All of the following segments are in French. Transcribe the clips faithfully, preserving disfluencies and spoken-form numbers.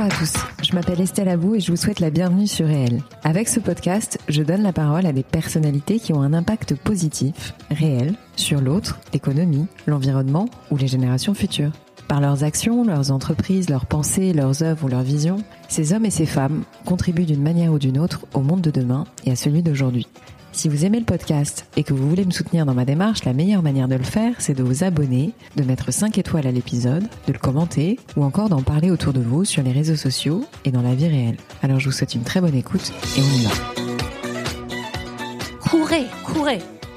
Bonjour à tous, je m'appelle Estelle Abou et je vous souhaite la bienvenue sur Réel. Avec ce podcast, je donne la parole à des personnalités qui ont un impact positif, réel, sur l'autre, l'économie, l'environnement ou les générations futures. Par leurs actions, leurs entreprises, leurs pensées, leurs œuvres ou leurs visions, ces hommes et ces femmes contribuent d'une manière ou d'une autre au monde de demain et à celui d'aujourd'hui. Si vous aimez le podcast et que vous voulez me soutenir dans ma démarche, la meilleure manière de le faire, c'est de vous abonner, de mettre cinq étoiles à l'épisode, de le commenter ou encore d'en parler autour de vous sur les réseaux sociaux et dans la vie réelle. Alors je vous souhaite une très bonne écoute et on y va. Courez, courez.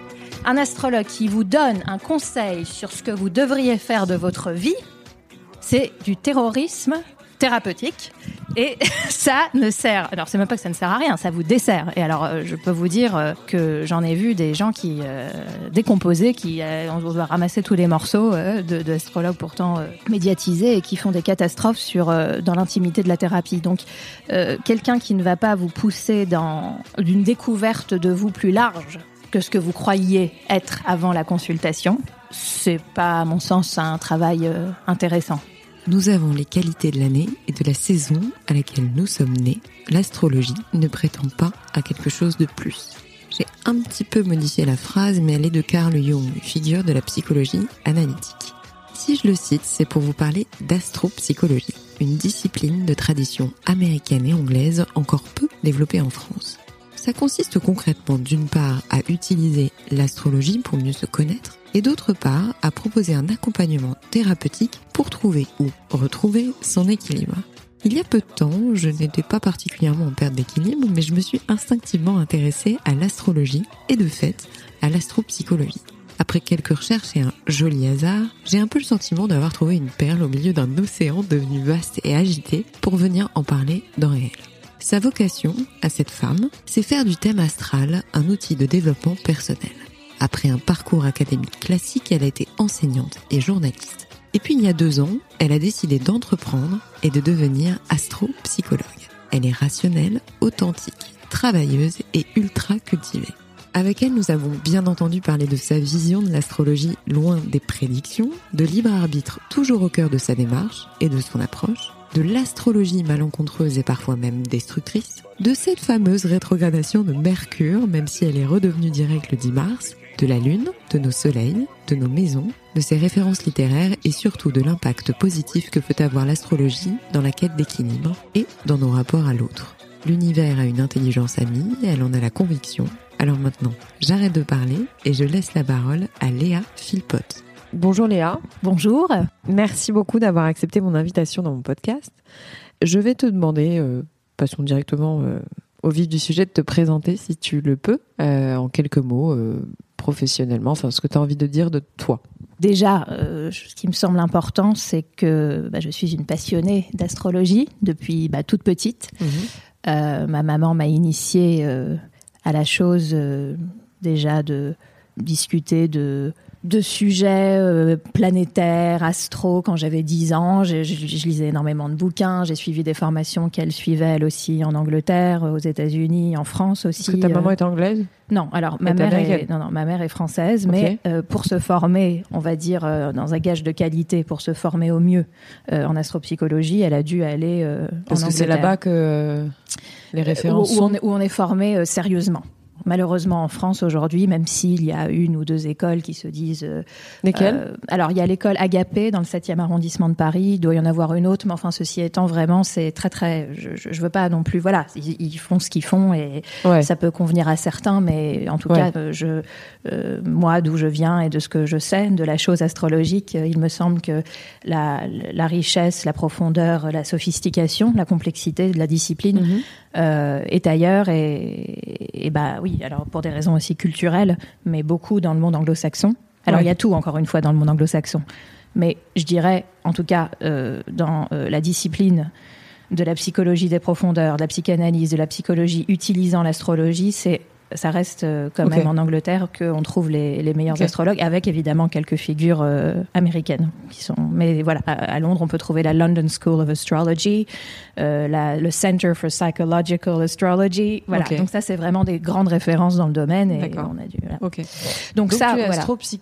Un astrologue qui vous donne un conseil sur ce que vous devriez faire de votre vie, c'est du terrorisme thérapeutique. Et ça ne sert, alors c'est même pas que ça ne sert à rien, ça vous dessert. Et alors euh, je peux vous dire euh, que j'en ai vu des gens qui euh, décomposaient, qui euh, on doit ramasser tous les morceaux euh, de, de astrologues pourtant euh, médiatisés et qui font des catastrophes sur euh, dans l'intimité de la thérapie. Donc euh, quelqu'un qui ne va pas vous pousser dans une découverte de vous plus large que ce que vous croyiez être avant la consultation, c'est pas à mon sens un travail euh, intéressant. Nous avons les qualités de l'année et de la saison à laquelle nous sommes nés. L'astrologie ne prétend pas à quelque chose de plus. J'ai un petit peu modifié la phrase, mais elle est de Carl Jung, figure de la psychologie analytique. Si je le cite, c'est pour vous parler d'astropsychologie, une discipline de tradition américaine et anglaise encore peu développée en France. Ça consiste concrètement d'une part à utiliser l'astrologie pour mieux se connaître et d'autre part à proposer un accompagnement thérapeutique pour trouver ou retrouver son équilibre. Il y a peu de temps, je n'étais pas particulièrement en perte d'équilibre, mais je me suis instinctivement intéressée à l'astrologie et de fait à l'astropsychologie. Après quelques recherches et un joli hasard, j'ai un peu le sentiment d'avoir trouvé une perle au milieu d'un océan devenu vaste et agité pour venir en parler dans Réel. Sa vocation, à cette femme, c'est faire du thème astral un outil de développement personnel. Après un parcours académique classique, elle a été enseignante et journaliste. Et puis il y a deux ans, elle a décidé d'entreprendre et de devenir astropsychologue. Elle est rationnelle, authentique, travailleuse et ultra cultivée. Avec elle, nous avons bien entendu parler de sa vision de l'astrologie loin des prédictions, de libre arbitre toujours au cœur de sa démarche et de son approche, de l'astrologie malencontreuse et parfois même destructrice, de cette fameuse rétrogradation de Mercure, même si elle est redevenue directe le dix mars, de la Lune, de nos soleils, de nos maisons, de ses références littéraires et surtout de l'impact positif que peut avoir l'astrologie dans la quête d'équilibre et dans nos rapports à l'autre. L'univers a une intelligence amie, elle en a la conviction. Alors maintenant, j'arrête de parler et je laisse la parole à Léa Philpott. Bonjour Léa. Bonjour. Merci beaucoup d'avoir accepté mon invitation dans mon podcast. Je vais te demander, euh, passons directement euh, au vif du sujet, de te présenter si tu le peux, euh, en quelques mots, euh, professionnellement, enfin ce que tu as envie de dire de toi. Déjà, euh, ce qui me semble important, c'est que bah, je suis une passionnée d'astrologie depuis bah, toute petite. Mmh. Euh, ma maman m'a initiée euh, à la chose euh, déjà de discuter de... de sujets euh, planétaires, astro, quand j'avais dix ans. Je, je, je lisais énormément de bouquins. J'ai suivi des formations qu'elle suivait, elle aussi, en Angleterre, aux États-Unis, en France aussi. Est-ce que ta maman euh... est anglaise ? Non, alors ma mère, est, non, non, ma mère est française, okay. mais euh, pour se former, on va dire, euh, dans un gage de qualité, pour se former au mieux euh, en astropsychologie, elle a dû aller euh, Parce en Angleterre. Parce que c'est là-bas que euh, les références où, où, sont... on est, où on est formé euh, sérieusement. Malheureusement, en France, aujourd'hui, même s'il y a une ou deux écoles qui se disent... Euh, Lesquelles euh, Alors, il y a l'école Agapé, dans le septième arrondissement de Paris. Il doit y en avoir une autre, mais enfin, ceci étant, vraiment, c'est très, très... Je, je veux pas non plus... Voilà, ils, ils font ce qu'ils font et ouais. ça peut convenir à certains, mais en tout ouais. cas, je, euh, moi, d'où je viens et de ce que je sais, de la chose astrologique, il me semble que la, la richesse, la profondeur, la sophistication, la complexité de la discipline mm-hmm. euh, est ailleurs et, et bah oui, alors pour des raisons aussi culturelles, mais beaucoup dans le monde anglo-saxon. Alors ouais. il y a tout, encore une fois, dans le monde anglo-saxon. Mais je dirais, en tout cas, euh, dans euh, la discipline de la psychologie des profondeurs, de la psychanalyse, de la psychologie utilisant l'astrologie, c'est ça reste euh, quand okay. même en Angleterre qu'on trouve les, les meilleurs okay. astrologues, avec évidemment quelques figures euh, américaines qui sont. Mais voilà, à, à Londres, on peut trouver la London School of Astrology, euh, la, le Center for Psychological Astrology. Voilà, okay. donc ça c'est vraiment des grandes références dans le domaine et D'accord. on a dû. Voilà. Okay. Donc, donc ça, tu es voilà. astropsycho.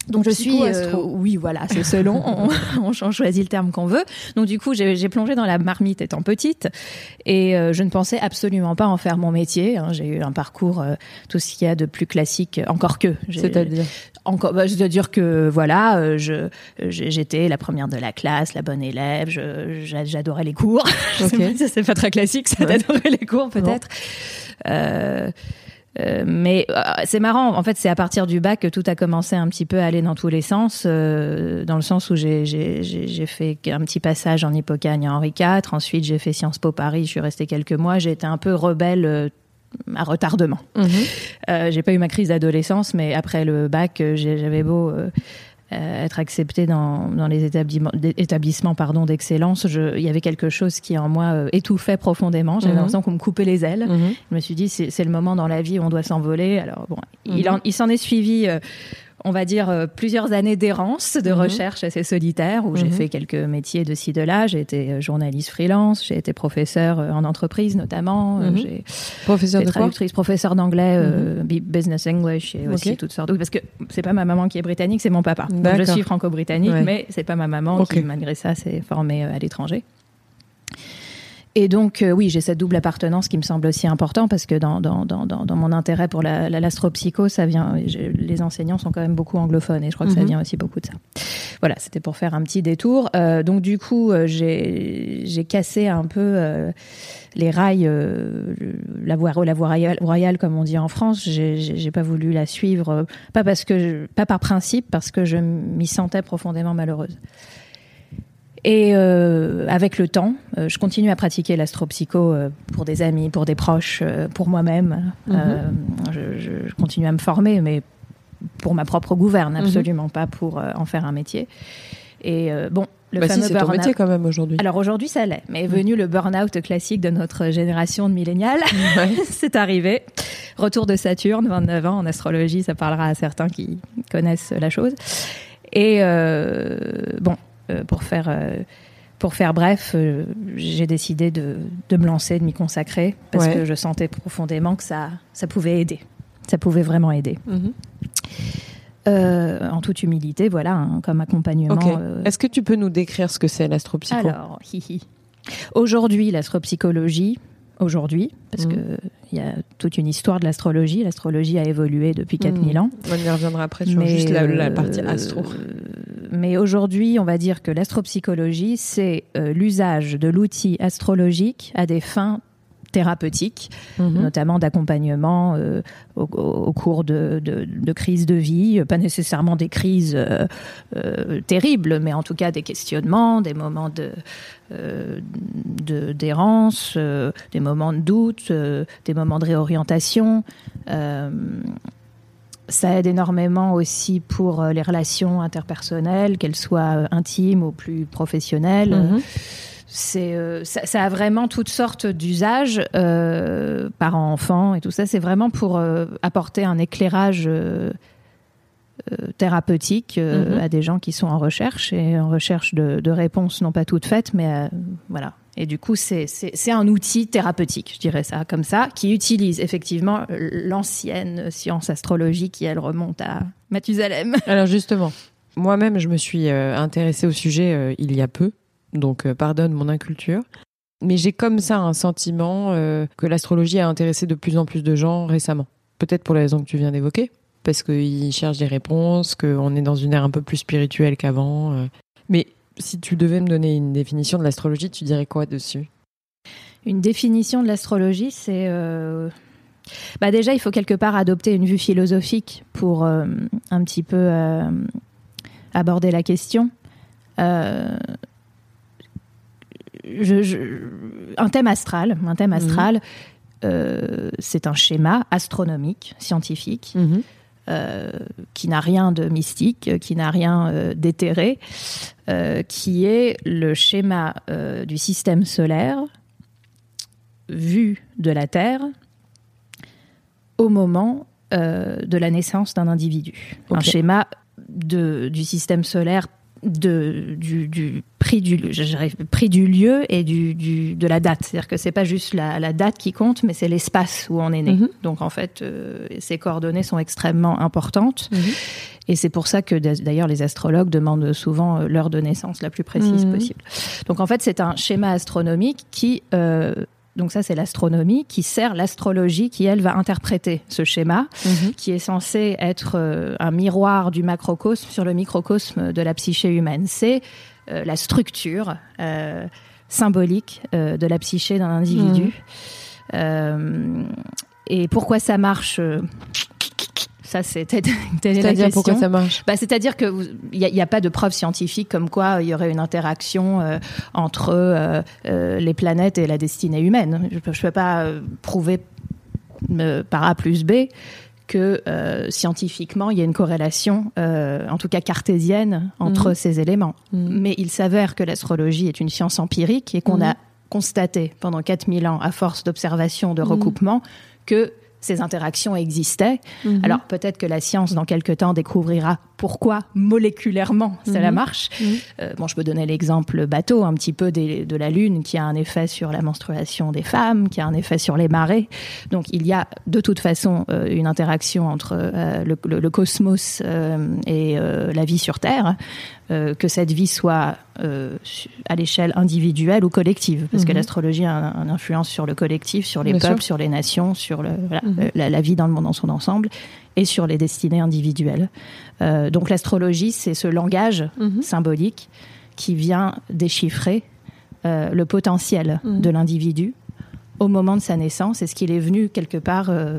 Donc je suis, euh, oui voilà, c'est selon, on, on choisit le terme qu'on veut. Donc du coup, j'ai, j'ai plongé dans la marmite étant petite et euh, je ne pensais absolument pas en faire mon métier. Hein. J'ai eu un parcours, euh, tout ce qu'il y a de plus classique, encore que. J'ai, C'est-à-dire encore, bah, c'est-à-dire que voilà, euh, je, j'étais la première de la classe, la bonne élève, je, j'adorais les cours. Okay. Ça c'est pas très classique, ça ouais. d'adorer les cours peut-être. Euh, Euh, mais euh, c'est marrant, en fait, c'est à partir du bac que tout a commencé un petit peu à aller dans tous les sens, euh, dans le sens où j'ai, j'ai, j'ai, j'ai fait un petit passage en Hippocagne à Henri quatre, ensuite j'ai fait Sciences Po Paris, je suis restée quelques mois, j'ai été un peu rebelle euh, à retardement. Mmh. Euh, j'ai pas eu ma crise d'adolescence, mais après le bac, j'ai, j'avais beau... Euh, Euh, être acceptée dans, dans les établissements, établissements pardon, d'excellence, je, il y avait quelque chose qui en moi euh, étouffait profondément. J'avais mmh. l'impression qu'on me coupait les ailes. Mmh. Je me suis dit, c'est, c'est le moment dans la vie où on doit s'envoler. Alors bon, mmh. il, en, il s'en est suivi... Euh, on va dire, euh, plusieurs années d'errance, de mmh. recherche assez solitaire, où mmh. j'ai fait quelques métiers de ci, de là. J'ai été journaliste freelance, j'ai été professeure en entreprise notamment. Mmh. J'ai professeur été de traductrice, quoi professeur d'anglais, mmh. euh, business English, et aussi okay. toutes sortes. Parce que c'est pas ma maman qui est britannique, c'est mon papa. Donc, je suis franco-britannique, ouais. mais c'est pas ma maman okay. qui, malgré ça, s'est formée à l'étranger. Et donc, euh, oui, j'ai cette double appartenance qui me semble aussi important parce que dans, dans, dans, dans mon intérêt pour la, la, l'astropsycho, ça vient, les enseignants sont quand même beaucoup anglophones et je crois que mm-hmm. ça vient aussi beaucoup de ça. Voilà, c'était pour faire un petit détour. Euh, donc, du coup, euh, j'ai, j'ai cassé un peu euh, les rails, euh, la voie, la voie royale, royale, comme on dit en France. J'ai, j'ai, j'ai pas voulu la suivre, pas parce que, je, pas par principe, parce que je m'y sentais profondément malheureuse. Et euh, avec le temps, euh, je continue à pratiquer l'astropsycho euh, pour des amis, pour des proches, euh, pour moi-même. Mm-hmm. Euh, je, je continue à me former, mais pour ma propre gouverne, absolument mm-hmm. pas pour euh, en faire un métier. Et euh, bon, le bah fameux si, c'est burn-out. ton métier quand même aujourd'hui. Alors aujourd'hui, ça l'est. Mais est venu mm. le burn-out classique de notre génération de millénials. Ouais. C'est arrivé. Retour de Saturne, vingt-neuf ans en astrologie, ça parlera à certains qui connaissent la chose. Et euh, bon. Euh, pour faire euh, pour faire bref, euh, j'ai décidé de de me lancer, de m'y consacrer parce ouais. que je sentais profondément que ça ça pouvait aider, ça pouvait vraiment aider. Mm-hmm. Euh, en toute humilité, voilà, hein, comme accompagnement. Okay. Euh... Est-ce que tu peux nous décrire ce que c'est l'astropsycho ? Alors, hi, hi. Aujourd'hui, l'astropsychologie. Aujourd'hui, parce mmh. qu'il y a toute une histoire de l'astrologie. L'astrologie a évolué depuis quatre mille mmh. ans. On y reviendra après sur mais juste la, la partie astro. Euh, mais aujourd'hui, on va dire que l'astropsychologie, c'est euh, l'usage de l'outil astrologique à des fins thérapeutiques, mmh. notamment d'accompagnement euh, au, au cours de, de, de crises de vie, pas nécessairement des crises euh, euh, terribles, mais en tout cas des questionnements, des moments de, euh, de, d'errance, euh, des moments de doute, euh, des moments de réorientation. Euh, ça aide énormément aussi pour les relations interpersonnelles, qu'elles soient intimes ou plus professionnelles. Mmh. C'est, euh, ça, ça a vraiment toutes sortes d'usages, euh, parents, enfants et tout ça. C'est vraiment pour euh, apporter un éclairage euh, euh, thérapeutique euh, mm-hmm. à des gens qui sont en recherche et en recherche de, de réponses non pas toutes faites, mais euh, voilà. Et du coup, c'est, c'est, c'est un outil thérapeutique, je dirais ça comme ça, qui utilise effectivement l'ancienne science astrologique qui, elle, remonte à Mathusalem. Alors justement, moi-même, je me suis euh, intéressée au sujet euh, il y a peu. Donc, euh, pardonne mon inculture. Mais j'ai comme ça un sentiment euh, que l'astrologie a intéressé de plus en plus de gens récemment. Peut-être pour la raison que tu viens d'évoquer, parce qu'ils cherchent des réponses, qu'on est dans une ère un peu plus spirituelle qu'avant. Euh. Mais si tu devais me donner une définition de l'astrologie, tu dirais quoi dessus ? Une définition de l'astrologie, c'est... Euh... Bah déjà, il faut quelque part adopter une vue philosophique pour euh, un petit peu euh, aborder la question. Euh... Je, je, un thème astral, un thème astral, mmh. euh, c'est un schéma astronomique, scientifique, mmh. euh, qui n'a rien de mystique, qui n'a rien euh, d'éthéré, euh, qui est le schéma euh, du système solaire vu de la Terre au moment euh, de la naissance d'un individu. Okay. Un schéma de, du système solaire De, du, du pris du, pris du lieu et du, du, de la date. C'est-à-dire que c'est pas juste la, la date qui compte, mais c'est l'espace où on est né. Mmh. Donc en fait, euh, ces coordonnées sont extrêmement importantes. Mmh. Et c'est pour ça que d'ailleurs les astrologues demandent souvent l'heure de naissance la plus précise mmh. possible. Donc en fait, c'est un schéma astronomique qui... Euh, Donc ça, c'est l'astronomie qui sert l'astrologie, qui, elle, va interpréter ce schéma, mmh. qui est censé être euh, un miroir du macrocosme sur le microcosme de la psyché humaine. C'est euh, la structure euh, symbolique euh, de la psyché d'un individu. Mmh. Euh, et pourquoi ça marche euh, Ça, c'est telle, telle C'est-à-dire la question. Pourquoi ça marche bah, C'est-à-dire qu'il n'y a, a pas de preuve scientifique comme quoi il y aurait une interaction euh, entre euh, euh, les planètes et la destinée humaine. Je ne peux, peux pas euh, prouver euh, par A plus B que euh, scientifiquement, il y a une corrélation, euh, en tout cas cartésienne, entre mmh. ces éléments. Mmh. Mais il s'avère que l'astrologie est une science empirique et qu'on mmh. a constaté pendant quatre mille ans, à force d'observations, de recoupements, mmh. que ces interactions existaient. Mmh. Alors peut-être que la science, dans quelques temps, découvrira pourquoi moléculairement cela mmh. marche. Mmh. Euh, bon, je peux donner l'exemple bateau, un petit peu des, de la Lune, qui a un effet sur la menstruation des femmes, qui a un effet sur les marées. Donc il y a de toute façon euh, une interaction entre euh, le, le, le cosmos euh, et euh, la vie sur Terre, euh, que cette vie soit euh, à l'échelle individuelle ou collective, parce mmh. que l'astrologie a une influence sur le collectif, sur les Bien peuples, sûr. sur les nations, sur le, voilà, mmh. la, la vie dans le monde dans son ensemble, et sur les destinées individuelles. Euh, donc l'astrologie, c'est ce langage mmh. symbolique qui vient déchiffrer euh, le potentiel mmh. de l'individu au moment de sa naissance, et ce qu'il est venu quelque part, euh,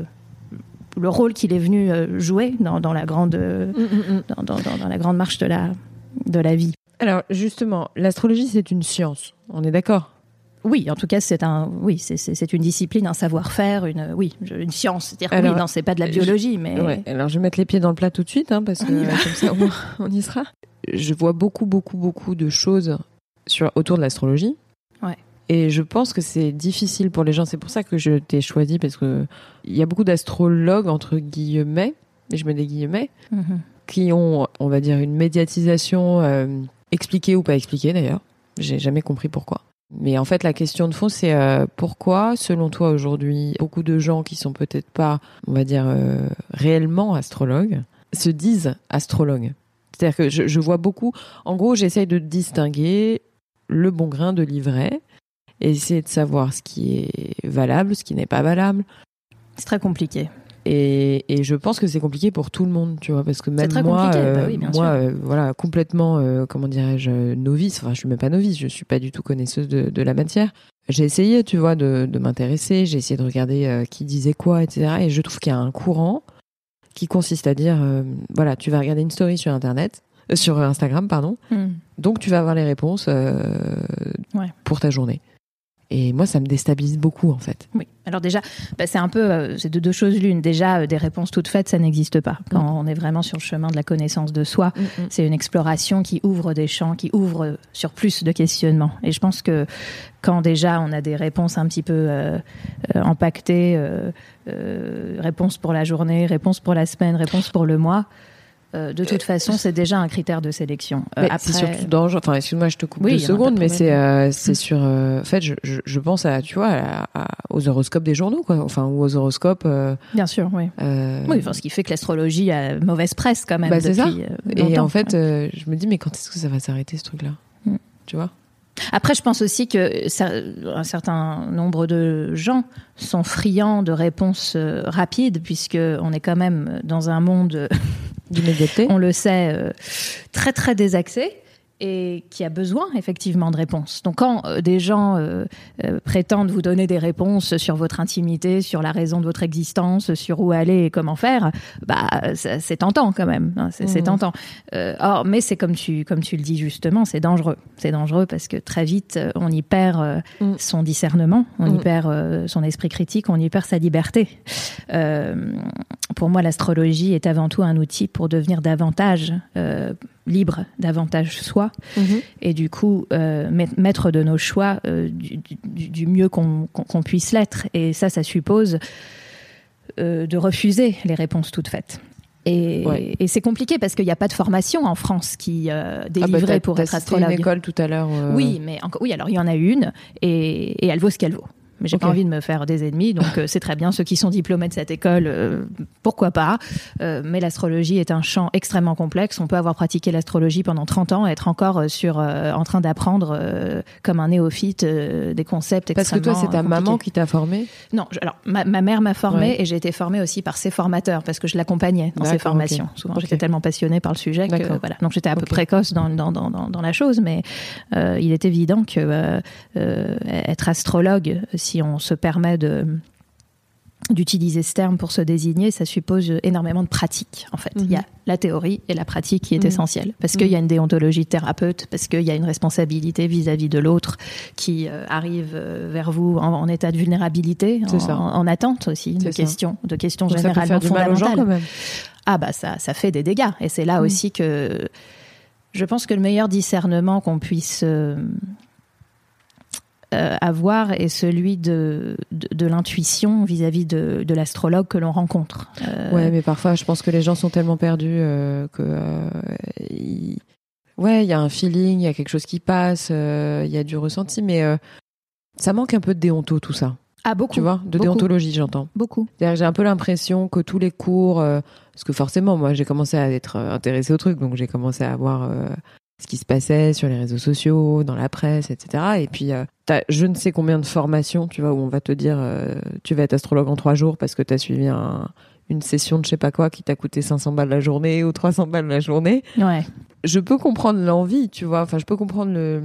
le rôle qu'il est venu euh, jouer dans, dans, la grande, euh, mmh. dans, dans, dans, dans la grande marche de la, de la vie. Alors justement, l'astrologie, c'est une science, on est d'accord ? Oui, en tout cas, c'est un, oui, c'est, c'est, c'est une discipline, un savoir-faire, une, oui, une science. C'est-à-dire alors, oui, non, c'est pas de la biologie, je, mais. Ouais. Alors, je vais mettre les pieds dans le plat tout de suite, hein, parce que euh, comme ça, on, on y sera. Je vois beaucoup, beaucoup, beaucoup de choses sur autour de l'astrologie. Ouais. Et je pense que c'est difficile pour les gens. C'est pour ça que je t'ai choisi, parce que il y a beaucoup d'astrologues entre guillemets, et je mets des guillemets, mm-hmm. qui ont, on va dire, une médiatisation euh, expliquée ou pas expliquée d'ailleurs. J'ai jamais compris pourquoi. Mais en fait, la question de fond, c'est euh, pourquoi, selon toi, aujourd'hui, beaucoup de gens qui sont peut-être pas, on va dire, euh, réellement astrologues, se disent astrologues. C'est-à-dire que je, je vois beaucoup... En gros, j'essaye de distinguer le bon grain de l'ivraie et essayer de savoir ce qui est valable, ce qui n'est pas valable. C'est très compliqué. Et, et je pense que c'est compliqué pour tout le monde, tu vois, parce que même moi, euh, bah oui, moi, euh, voilà, complètement, euh, comment dirais-je, novice. Enfin, je suis même pas novice, je suis pas du tout connaisseuse de, de la matière. J'ai essayé, tu vois, de, de m'intéresser. J'ai essayé de regarder euh, qui disait quoi, et cetera. Et je trouve qu'il y a un courant qui consiste à dire, euh, voilà, tu vas regarder une story sur Internet, euh, sur Instagram, pardon. Mm. Donc tu vas avoir les réponses euh, ouais. pour ta journée. Et moi, ça me déstabilise beaucoup, en fait. Oui. Alors déjà, bah, c'est un peu, euh, c'est de deux choses l'une. Déjà, euh, des réponses toutes faites, ça n'existe pas. Quand mmh. on est vraiment sur le chemin de la connaissance de soi, mmh. c'est une exploration qui ouvre des champs, qui ouvre sur plus de questionnements. Et je pense que quand déjà on a des réponses un petit peu euh, euh, empaquetées, euh, euh, réponses pour la journée, réponses pour la semaine, réponses pour le mois, Euh, de toute façon, c'est déjà un critère de sélection. Euh, après... C'est surtout dangereux. Enfin, excuse-moi, je te coupe oui, deux secondes, mais c'est euh, c'est mmh. sur. Euh, en fait, je, je, je pense à, tu vois, à, à, aux horoscopes des journaux, quoi. Enfin, ou aux horoscopes. Euh, Bien sûr, oui. Euh... Oui, enfin, ce qui fait que l'astrologie a mauvaise presse quand même. Bah, c'est depuis, ça. Euh, Et en fait, euh, je me dis, mais quand est-ce que ça va s'arrêter ce truc-là mmh. Tu vois. Après, je pense aussi que ça, un certain nombre de gens sont friands de réponses euh, rapides, puisque on est quand même dans un monde. D'immédiateté. On le sait, euh, très très désaxé et qui a besoin effectivement de réponses. Donc quand euh, des gens euh, euh, prétendent vous donner des réponses sur votre intimité, sur la raison de votre existence, sur où aller et comment faire, bah c'est, c'est tentant quand même. Hein, c'est, mmh. c'est tentant. Euh, or, mais c'est comme tu comme tu le dis justement, c'est dangereux. C'est dangereux parce que très vite on y perd euh, mmh. son discernement, on mmh. y perd euh, son esprit critique, on y perd sa liberté. Euh, pour moi, l'astrologie est avant tout un outil pour devenir davantage euh, libre, davantage soi, mmh. et du coup euh, maître de nos choix euh, du, du, du mieux qu'on, qu'on, qu'on puisse l'être. Et ça, ça suppose euh, de refuser les réponses toutes faites. Et, ouais. et c'est compliqué parce qu'il n'y a pas de formation en France qui euh, délivrait ah bah pour être astrologue. T'as cité une école tout à l'heure. Euh... Oui, mais encore, oui, alors il y en a une et, et elle vaut ce qu'elle vaut. Mais j'ai okay. pas envie de me faire des ennemis, donc euh, c'est très bien. Ceux qui sont diplômés de cette école, euh, pourquoi pas. Euh, mais l'astrologie est un champ extrêmement complexe. On peut avoir pratiqué l'astrologie pendant trente ans et être encore sur, euh, en train d'apprendre euh, comme un néophyte euh, des concepts Parce extrêmement Parce que toi, c'est ta compliqués. maman qui t'a formée ? Non, je, alors ma, ma mère m'a formée ouais. et j'ai été formée aussi par ses formateurs parce que je l'accompagnais dans ses formations. Okay. Souvent, okay. j'étais tellement passionnée par le sujet que voilà. Donc j'étais un peu okay. précoce dans, dans, dans, dans, dans la chose, mais euh, il est évident que euh, euh, être astrologue, si on se permet de d'utiliser ce terme pour se désigner, ça suppose énormément de pratique, en fait. Mm-hmm. Il y a la théorie et la pratique qui est mm-hmm. essentielle, parce qu'il mm-hmm. y a une déontologie de thérapeute, parce qu'il y a une responsabilité vis-à-vis de l'autre qui euh, arrive euh, vers vous en, en état de vulnérabilité, en, en, en attente aussi de questions, de questions Donc généralement ça peut faire fondamentales. Du mal aux gens, quand même. Ah bah ça, ça fait des dégâts, et c'est là mm. aussi que je pense que le meilleur discernement qu'on puisse euh, Euh, avoir est celui de, de, de l'intuition vis-à-vis de, de l'astrologue que l'on rencontre. Euh... Ouais, mais parfois, je pense que les gens sont tellement perdus euh, que... Euh, ils... Ouais, il y a un feeling, il y a quelque chose qui passe, il euh, y a du ressenti, mais euh, ça manque un peu de déonto, tout ça. Ah, beaucoup. Tu vois, de beaucoup. déontologie, j'entends. Beaucoup. C'est-à-dire que j'ai un peu l'impression que tous les cours... Euh, parce que forcément, moi, j'ai commencé à être intéressée au truc, donc j'ai commencé à voir... Euh, ce qui se passait sur les réseaux sociaux, dans la presse, et cetera. Et puis, euh, t'as je ne sais combien de formations, tu vois, où on va te dire euh, tu vas être astrologue en trois jours parce que t'as suivi un, une session de je sais pas quoi qui t'a coûté cinq cents balles la journée ou trois cents balles la journée. Ouais. Je peux comprendre l'envie, tu vois. Enfin, je peux comprendre le,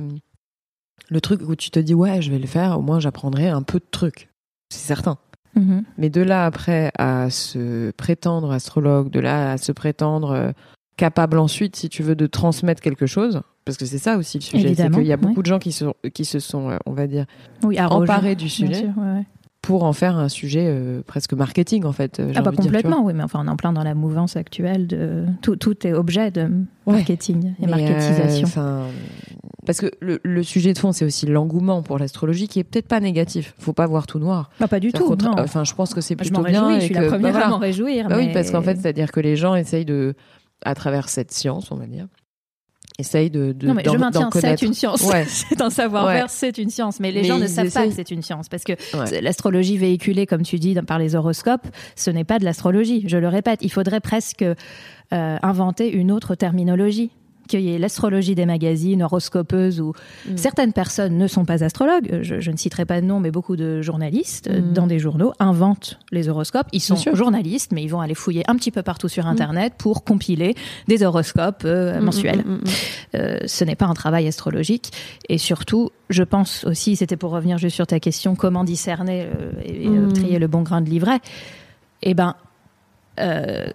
le truc où tu te dis ouais, je vais le faire, au moins j'apprendrai un peu de trucs. C'est certain. Mm-hmm. Mais de là après à se prétendre astrologue, de là à se prétendre... Euh, capable ensuite, si tu veux, de transmettre quelque chose, parce que c'est ça aussi le sujet, Évidemment, c'est qu'il y a beaucoup oui. de gens qui se, qui se sont, euh, on va dire, oui, emparés du sujet sûr, ouais, ouais. pour en faire un sujet euh, presque marketing, en fait. Ah bah envie de complètement, dire, oui, mais enfin on est en plein dans la mouvance actuelle de tout, tout est objet de marketing ouais. et mais marketisation. Euh, parce que le, le sujet de fond, c'est aussi l'engouement pour l'astrologie, qui est peut-être pas négatif. Faut pas voir tout noir. Bah, pas du tout. Contre, non. Enfin, je pense que c'est bah, plutôt je m'en bien. Réjouis, et je suis que, la première bah, voilà. à m'en réjouir. Bah mais... Oui, parce qu'en fait, c'est-à-dire que les gens essayent de, à travers cette science, on va dire. Essaye de, de non mais je maintiens c'est une science ouais. c'est un savoir-faire ouais. c'est une science mais les mais gens ne savent essayent... pas que c'est une science parce que ouais. l'astrologie véhiculée comme tu dis par les horoscopes ce n'est pas de l'astrologie, je le répète, il faudrait presque euh, inventer une autre terminologie, qu'il y ait l'astrologie des magazines, horoscopeuses ou mm. certaines personnes ne sont pas astrologues, je, je ne citerai pas de nom mais beaucoup de journalistes mm. dans des journaux inventent les horoscopes, ils sont journalistes mais ils vont aller fouiller un petit peu partout sur internet mm. pour compiler des horoscopes euh, mm, mensuels. Mm, mm, mm. Euh, ce n'est pas un travail astrologique et surtout je pense aussi, c'était pour revenir juste sur ta question, comment discerner euh, et, et mm. trier le bon grain de livret, eh ben euh,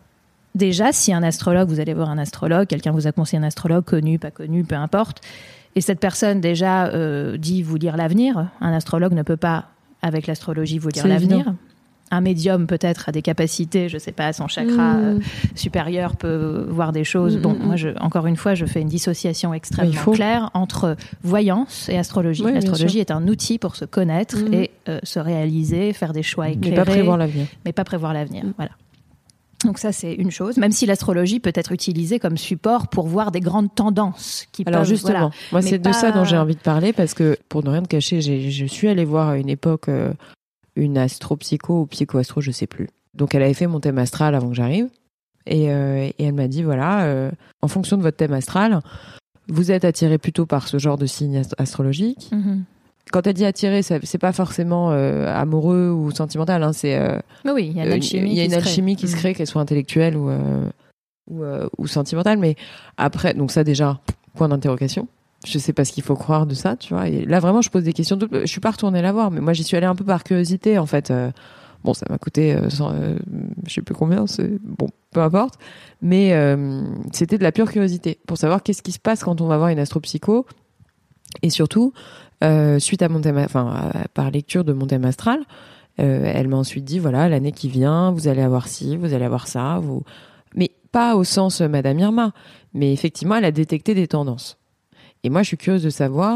déjà, si un astrologue, vous allez voir un astrologue, quelqu'un vous a conseillé un astrologue, connu, pas connu, peu importe, et cette personne déjà euh, dit vous lire l'avenir, un astrologue ne peut pas, avec l'astrologie, vous lire l'avenir. Évident. Un médium peut-être a des capacités, je sais pas, son chakra mmh. euh, supérieur peut voir des choses. Mmh, bon, mmh. moi, je, encore une fois, je fais une dissociation extrêmement claire entre voyance et astrologie. Oui, l'astrologie est un outil pour se connaître mmh. et euh, se réaliser, faire des choix éclairés. Mais pas prévoir l'avenir. Mais pas prévoir l'avenir, mmh. voilà. Donc ça, c'est une chose, même si l'astrologie peut être utilisée comme support pour voir des grandes tendances. Qui Alors peuvent, justement, voilà. moi Mais c'est pas... de ça dont j'ai envie de parler, parce que pour ne rien te cacher, j'ai, je suis allée voir à une époque euh, une astropsycho ou psychoastro, je sais plus. Donc elle avait fait mon thème astral avant que j'arrive, et, euh, et elle m'a dit, voilà, euh, en fonction de votre thème astral, vous êtes attiré plutôt par ce genre de signe ast- astrologique. Mm-hmm. Quand elle dit attiré, ça, c'est pas forcément euh, amoureux ou sentimental. Hein, c'est, euh, oui, il y a une alchimie, euh, il y a une qui, alchimie se qui se crée, mmh. qu'elle soit intellectuelle ou, euh, ou, euh, ou sentimentale. Mais après, donc ça déjà, point d'interrogation. Je sais pas ce qu'il faut croire de ça, tu vois. Et là, vraiment, je pose des questions. Je suis pas retournée la voir, mais moi, j'y suis allée un peu par curiosité, en fait. Euh, bon, ça m'a coûté, euh, cent, euh, je sais plus combien, c'est bon, peu importe. Mais euh, c'était de la pure curiosité pour savoir qu'est-ce qui se passe quand on va voir une astropsycho. Et surtout, euh, suite à mon thème, enfin, à, par lecture de mon thème astral, euh, elle m'a ensuite dit, voilà, l'année qui vient, vous allez avoir ci, vous allez avoir ça, vous... mais pas au sens euh, Madame Irma, mais effectivement, elle a détecté des tendances. Et moi, je suis curieuse de savoir,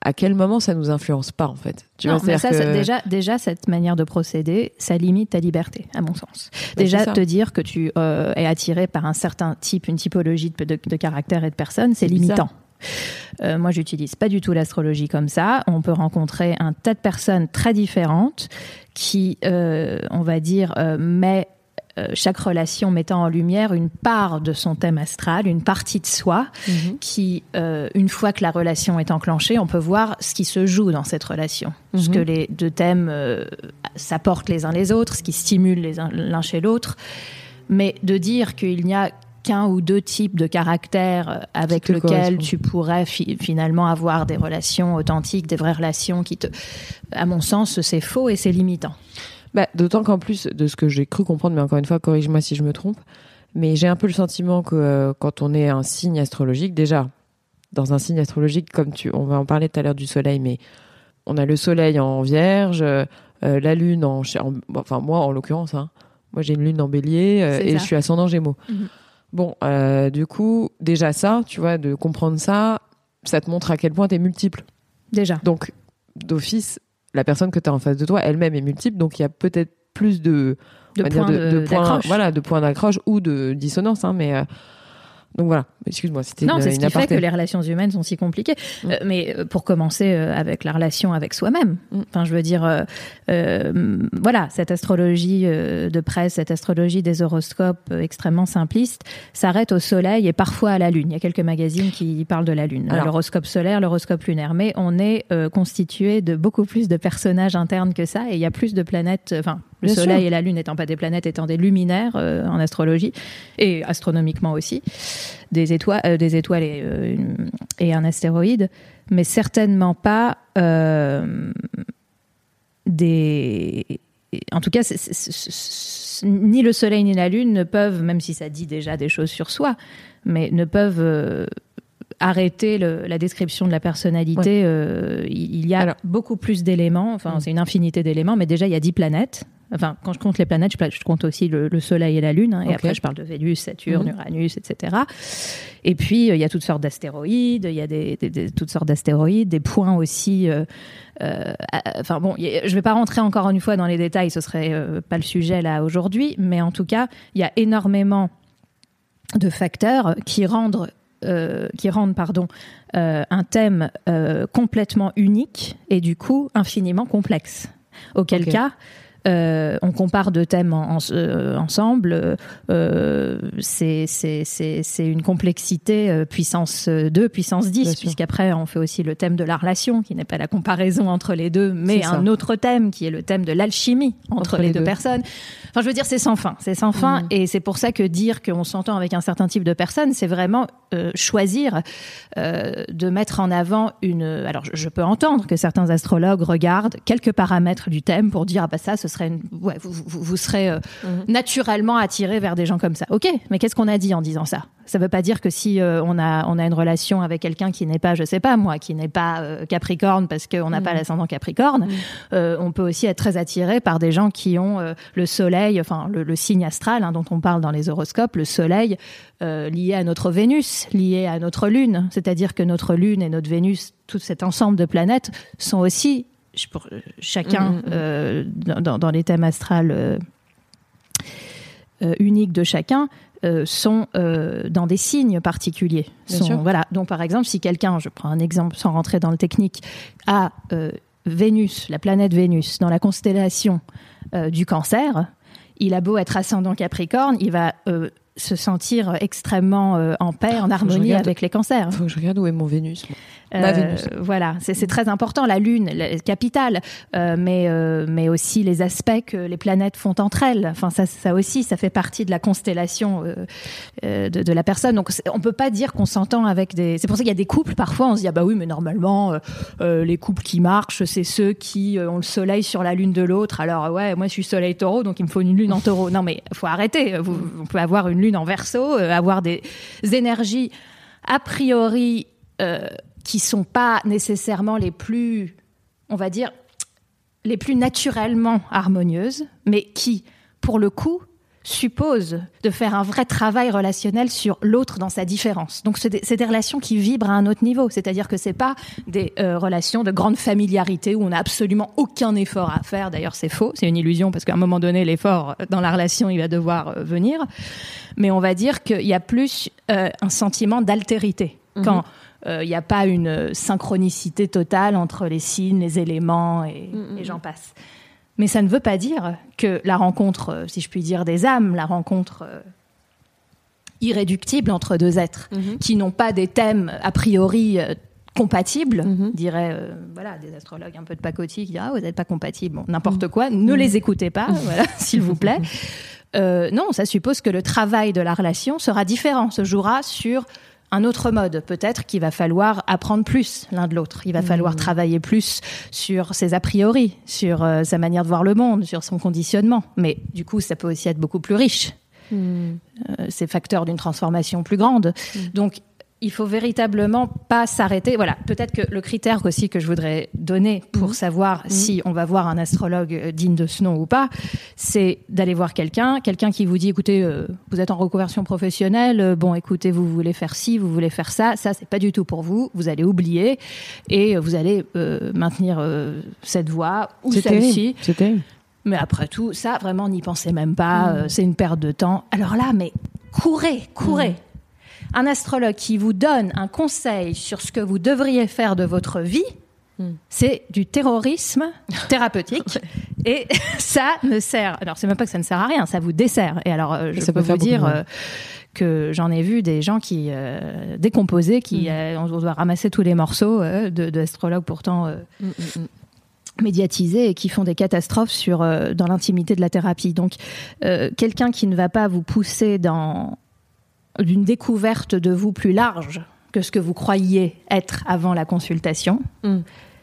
à quel moment ça nous influence pas en fait. Tu non, vois, mais ça, que... c'est déjà, déjà cette manière de procéder, ça limite ta liberté, à mon sens. Bah, déjà te dire que tu euh, es attiré par un certain type, une typologie de, de, de caractère et de personne, c'est, c'est limitant. Euh, moi, j'utilise pas du tout l'astrologie comme ça. On peut rencontrer un tas de personnes très différentes qui, euh, on va dire, euh, met euh, chaque relation mettant en lumière une part de son thème astral, une partie de soi, mm-hmm. qui, euh, une fois que la relation est enclenchée, on peut voir ce qui se joue dans cette relation, mm-hmm. ce que les deux thèmes euh, s'apportent les uns les autres, ce qui stimule les uns, l'un chez l'autre. Mais de dire qu'il n'y a qu'un ou deux types de caractères avec lesquels tu pourrais fi- finalement avoir des relations authentiques, des vraies relations qui te... À mon sens, c'est faux et c'est limitant. Bah, d'autant qu'en plus de ce que j'ai cru comprendre, mais encore une fois, corrige-moi si je me trompe, mais j'ai un peu le sentiment que euh, quand on est un signe astrologique, déjà, dans un signe astrologique, comme tu, on va en parler tout à l'heure du soleil, mais on a le soleil en vierge, euh, la lune en, en... Enfin, moi, en l'occurrence, hein, moi j'ai une lune en bélier euh, et ça. Je suis ascendant gémeaux. Mm-hmm. Bon, euh, du coup, déjà ça, tu vois, de comprendre ça, ça te montre à quel point t'es multiple. Déjà. Donc, d'office, la personne que t'as en face de toi, elle-même est multiple, donc il y a peut-être plus de... De points, dire, de, de, de points d'accroche. Voilà, de points d'accroche ou de dissonance, hein, mais... Euh, donc voilà, excuse-moi, c'était non, une, c'est ce une qui aparté. fait que les relations humaines sont si compliquées. Mm. Euh, mais pour commencer euh, avec la relation avec soi-même. Mm. Enfin, je veux dire, euh, euh, voilà, cette astrologie euh, de presse, cette astrologie des horoscopes euh, extrêmement simpliste, s'arrête au soleil et parfois à la lune. Il y a quelques magazines qui parlent de la lune. Alors, l'horoscope solaire, l'horoscope lunaire. Mais on est euh, constitué de beaucoup plus de personnages internes que ça, et il y a plus de planètes. Enfin, le Bien soleil sûr. Et la lune n'étant pas des planètes, étant des luminaires euh, en astrologie et astronomiquement aussi. Des étoiles, euh, des étoiles et, euh, et un astéroïde, mais certainement pas euh, des... En tout cas, c'est, c'est, c'est, c'est, ni le soleil ni la lune ne peuvent, même si ça dit déjà des choses sur soi, mais ne peuvent euh, arrêter le, la description de la personnalité. Ouais. Euh, il y a Alors, beaucoup plus d'éléments, enfin, mmh. c'est une infinité d'éléments, mais déjà, il y a dix planètes. Enfin, quand je compte les planètes, je compte aussi le, le Soleil et la Lune. Hein, et okay. après, je parle de Vénus, Saturne, mmh. Uranus, et cetera. Et puis, il y a toutes sortes d'astéroïdes. Il y a des, des, des, toutes sortes d'astéroïdes, des points aussi. Euh, euh, enfin bon, y a, je ne vais pas rentrer encore une fois dans les détails. Ce serait euh, pas le sujet là aujourd'hui. Mais en tout cas, il y a énormément de facteurs qui rendent, euh, qui rendent, pardon, euh, un thème euh, complètement unique et du coup infiniment complexe. Auquel okay. cas. Euh, on compare deux thèmes en, en, euh, ensemble, euh, c'est, c'est, c'est, c'est une complexité euh, puissance deux, puissance dix, puisqu'après on fait aussi le thème de la relation, qui n'est pas la comparaison entre les deux, mais un autre thème qui est le thème de l'alchimie entre, entre les, les deux, deux personnes. Enfin, je veux dire, c'est sans fin, c'est sans fin, mmh. et c'est pour ça que dire qu'on s'entend avec un certain type de personnes, c'est vraiment euh, choisir euh, de mettre en avant une... Alors, je, je peux entendre que certains astrologues regardent quelques paramètres du thème pour dire, ah bah ça, ce serait une... ouais, vous, vous, vous serez euh, mmh. naturellement attiré vers des gens comme ça. Ok, mais qu'est-ce qu'on a dit en disant ça ? Ça veut pas dire que si euh, on a on a une relation avec quelqu'un qui n'est pas, je sais pas moi, qui n'est pas euh, Capricorne parce qu'on n'a mmh. pas l'ascendant Capricorne, mmh. euh, on peut aussi être très attiré par des gens qui ont euh, le soleil, enfin le, le signe astral hein, dont on parle dans les horoscopes, le soleil euh, lié à notre Vénus, lié à notre Lune. C'est-à-dire que notre Lune et notre Vénus, tout cet ensemble de planètes sont aussi pour chacun mmh. euh, dans, dans les thèmes astrales euh, euh, uniques de chacun. Euh, sont euh, dans des signes particuliers. Sont, voilà. Donc, par exemple, si quelqu'un, je prends un exemple sans rentrer dans le technique, a euh, Vénus, la planète Vénus, dans la constellation euh, du Cancer, il a beau être ascendant Capricorne, il va euh, se sentir extrêmement euh, en paix, en harmonie regarde, avec les cancers. Il faut que je regarde où est mon Vénus. Euh, Ma Vénus. Voilà, c'est, c'est très important, la Lune, la capitale, euh, mais, euh, mais aussi les aspects que les planètes font entre elles. Enfin, ça, ça aussi, ça fait partie de la constellation euh, euh, de, de la personne. Donc, on peut pas dire qu'on s'entend avec des... C'est pour ça qu'il y a des couples, parfois, on se dit, ah bah oui, mais normalement, euh, euh, les couples qui marchent, c'est ceux qui euh, ont le soleil sur la Lune de l'autre. Alors, ouais, moi, je suis soleil taureau, donc il me faut une Lune en taureau. Non, mais il faut arrêter. Vous, on peut avoir une Lune en Verseau, euh, avoir des énergies a priori... Euh, qui sont pas nécessairement les plus, on va dire, les plus naturellement harmonieuses, mais qui, pour le coup, suppose de faire un vrai travail relationnel sur l'autre dans sa différence. Donc c'est des, c'est des relations qui vibrent à un autre niveau, c'est-à-dire que c'est pas des euh, relations de grande familiarité où on n'a absolument aucun effort à faire. D'ailleurs c'est faux, c'est une illusion parce qu'à un moment donné l'effort dans la relation il va devoir euh, venir. Mais on va dire qu'il y a plus euh, un sentiment d'altérité mmh. quand il n'y a pas une synchronicité totale entre les signes, les éléments et, mmh. et j'en passe. Mais ça ne veut pas dire que la rencontre, si je puis dire, des âmes, la rencontre euh, irréductible entre deux êtres mm-hmm. qui n'ont pas des thèmes a priori euh, compatibles, mm-hmm. diraient euh, voilà, des astrologues un peu de pacotille qui disent « Ah, vous n'êtes pas compatibles, bon, n'importe mm-hmm. quoi, ne mm-hmm. les écoutez pas, voilà, s'il vous plaît. Euh, » Non, ça suppose que le travail de la relation sera différent, se jouera sur un autre mode, peut-être qu'il va falloir apprendre plus l'un de l'autre. Il va mmh. falloir travailler plus sur ses a priori, sur euh, sa manière de voir le monde, sur son conditionnement. Mais du coup, ça peut aussi être beaucoup plus riche. Mmh. Euh, c'est facteur d'une transformation plus grande. Mmh. Donc, il faut véritablement pas s'arrêter. Voilà, peut-être que le critère aussi que je voudrais donner pour mmh. savoir mmh. si on va voir un astrologue digne de ce nom ou pas, c'est d'aller voir quelqu'un, quelqu'un qui vous dit, écoutez, euh, vous êtes en reconversion professionnelle, euh, bon, écoutez, vous voulez faire ci, vous voulez faire ça, ça, c'est pas du tout pour vous, vous allez oublier et vous allez euh, maintenir euh, cette voie ou c'était, celle-ci. C'était. Mais après tout, ça, vraiment, n'y pensez même pas, mmh. euh, c'est une perte de temps. Alors là, mais courez, courez. Mmh. Un astrologue qui vous donne un conseil sur ce que vous devriez faire de votre vie, mm. c'est du terrorisme thérapeutique. Et ça ne sert... Alors, c'est même pas que ça ne sert à rien, ça vous dessert. Et alors, euh, je ça peux vous dire euh, que j'en ai vu des gens qui euh, décomposaient, qui, mm. euh, on doit ramasser tous les morceaux euh, de, d'astrologues pourtant... Euh, mm, mm. médiatisés et qui font des catastrophes sur, euh, dans l'intimité de la thérapie. Donc, euh, quelqu'un qui ne va pas vous pousser dans... d'une découverte de vous plus large que ce que vous croyiez être avant la consultation, mm.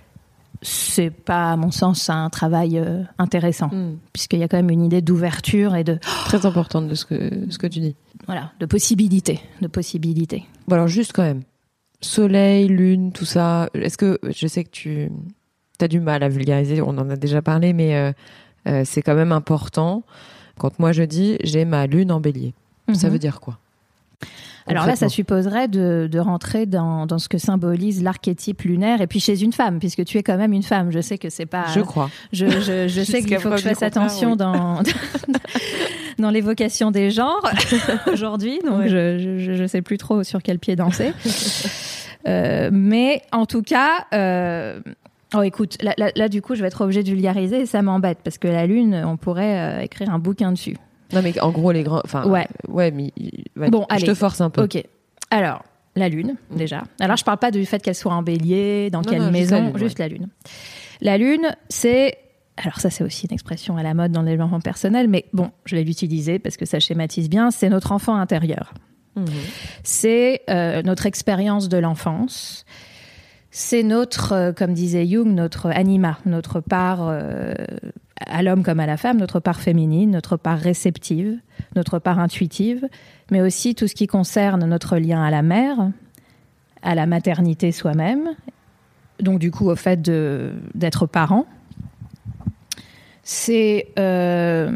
c'est pas, à mon sens, un travail euh, intéressant, mm. puisqu'il y a quand même une idée d'ouverture et de... Très importante de ce que, ce que tu dis. Voilà, de possibilités, de possibilités. Bon alors juste quand même, soleil, lune, tout ça, est-ce que, je sais que tu as du mal à vulgariser, on en a déjà parlé, mais euh, euh, c'est quand même important. Quand moi je dis, j'ai ma lune en bélier, mm-hmm. ça veut dire quoi ? Alors là, ça supposerait de, de rentrer dans, dans ce que symbolise l'archétype lunaire, et puis chez une femme, puisque tu es quand même une femme. Je sais que c'est pas... Je crois. Je, je, je sais qu'il faut que je fasse attention oui. dans, dans l'évocation des genres aujourd'hui, donc ouais. je, je, je sais plus trop sur quel pied danser. euh, mais en tout cas... Euh, Oh, écoute, là, là, là, du coup, je vais être obligée de vulgariser, et ça m'embête, parce que la lune, on pourrait euh, écrire un bouquin dessus. Non, mais en gros, les grands... Enfin, ouais. Ouais, mais... Ouais, bon, je allez. te force un peu. OK. Alors, la lune, déjà. Alors, je parle pas du fait qu'elle soit en bélier, dans non, quelle non, maison, juste la lune. Juste ouais. la lune. La lune, c'est... Alors ça, c'est aussi une expression à la mode dans le développement personnel, mais bon, je vais l'utiliser parce que ça schématise bien. C'est notre enfant intérieur. Mmh. C'est euh, notre expérience de l'enfance. C'est notre, euh, comme disait Jung, notre anima, notre part... Euh, à l'homme comme à la femme, notre part féminine, notre part réceptive, notre part intuitive, mais aussi tout ce qui concerne notre lien à la mère, à la maternité soi-même, donc du coup au fait de, d'être parent. C'est euh,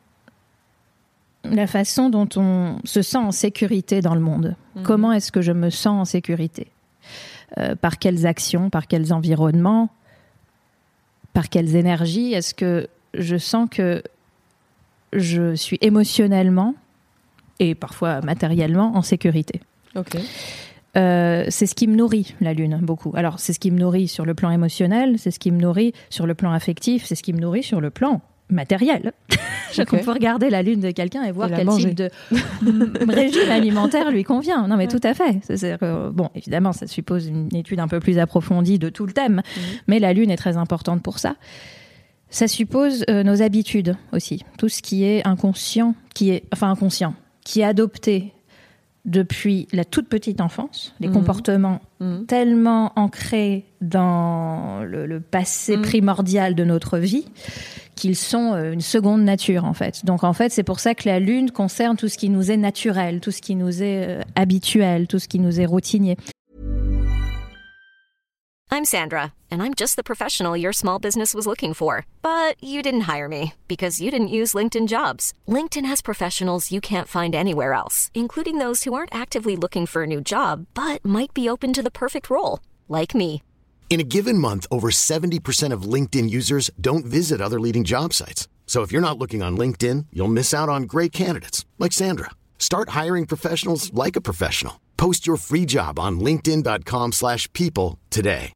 la façon dont on se sent en sécurité dans le monde. Mmh. Comment est-ce que je me sens en sécurité ? euh, Par quelles actions, par quels environnements, par quelles énergies est-ce que je sens que je suis émotionnellement et parfois matériellement en sécurité. Okay. Euh, c'est ce qui me nourrit, la lune, beaucoup. Alors, c'est ce qui me nourrit sur le plan émotionnel, c'est ce qui me nourrit sur le plan affectif, c'est ce qui me nourrit sur le plan matériel. Okay. On peut regarder la lune de quelqu'un et voir et quel manger. Type de régime alimentaire lui convient. Non, mais ouais. tout à fait. C'est-à-dire que, bon, évidemment, ça suppose une étude un peu plus approfondie de tout le thème, mmh. mais la lune est très importante pour ça. Ça suppose euh, nos habitudes aussi. Tout ce qui est inconscient, qui est, enfin inconscient, qui est adopté depuis la toute petite enfance, les mmh. comportements mmh. tellement ancrés dans le, le passé mmh. primordial de notre vie, qu'ils sont une seconde nature, en fait. Donc, en fait, c'est pour ça que la lune concerne tout ce qui nous est naturel, tout ce qui nous est euh, habituel, tout ce qui nous est routinier. I'm Sandra, and I'm just the professional your small business was looking for. But you didn't hire me because you didn't use LinkedIn Jobs. LinkedIn has professionals you can't find anywhere else, including those who aren't actively looking for a new job, but might be open to the perfect role, like me. In a given month, over seventy percent of LinkedIn users don't visit other leading job sites. So if you're not looking on LinkedIn, you'll miss out on great candidates, like Sandra. Start hiring professionals like a professional. Post your free job on linkedin dot com slash people today.